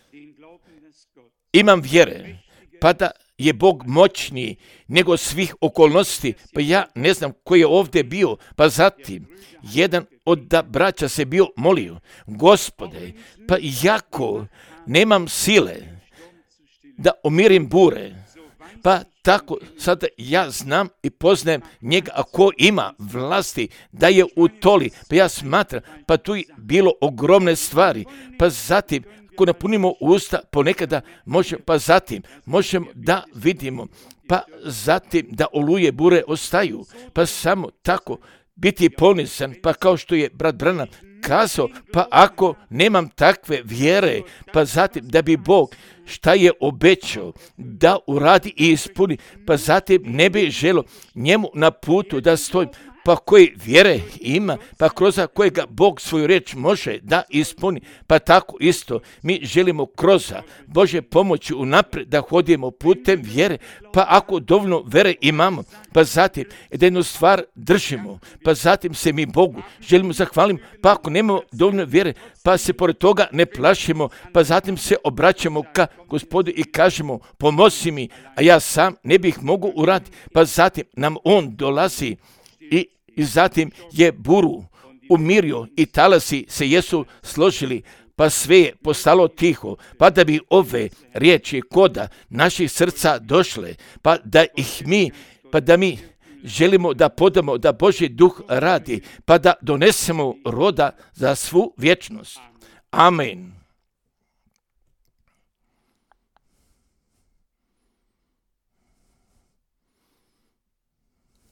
imam vjere, pa da je Bog moćniji nego svih okolnosti, pa ja ne znam koji je ovdje bio, pa zatim jedan od braća se bio molio, Gospode, pa jako nemam sile da umirim bure, pa tako sada ja znam i poznajem njega, ako ima vlasti da je utoli, pa ja smatram, pa tu je bilo ogromne stvari, pa zatim ako napunimo usta ponekada možemo, pa zatim možemo da vidimo, pa zatim da oluje bure ostaju, pa samo tako biti ponisan, pa kao što je brat Branham kazao, pa ako nemam takve vjere, pa zatim da bi Bog šta je obećao da uradi i ispuni, pa zatim ne bi želio njemu na putu da stojim, pa koji vjere ima, pa kroz kojega Bog svoju riječ može da ispuni, pa tako isto mi želimo kroz Božje pomoći unaprijed da hodimo putem vjere, pa ako dovoljno vjere imamo, pa zatim da jednu stvar držimo, pa zatim se mi Bogu želimo zahvaliti, pa ako nemamo dovoljno vjere, pa se pored toga ne plašimo, pa zatim se obraćamo ka Gospodu i kažemo pomozi mi, a ja sam ne bih mogu uraditi, pa zatim nam on dolazi i zatim je buru umirio i talasi se jesu složili, pa sve je postalo tiho, pa da bi ove riječi koda naših srca došle, pa da mi želimo da podamo da Božji Duh radi, pa da donesemo roda za svu vječnost. Amen.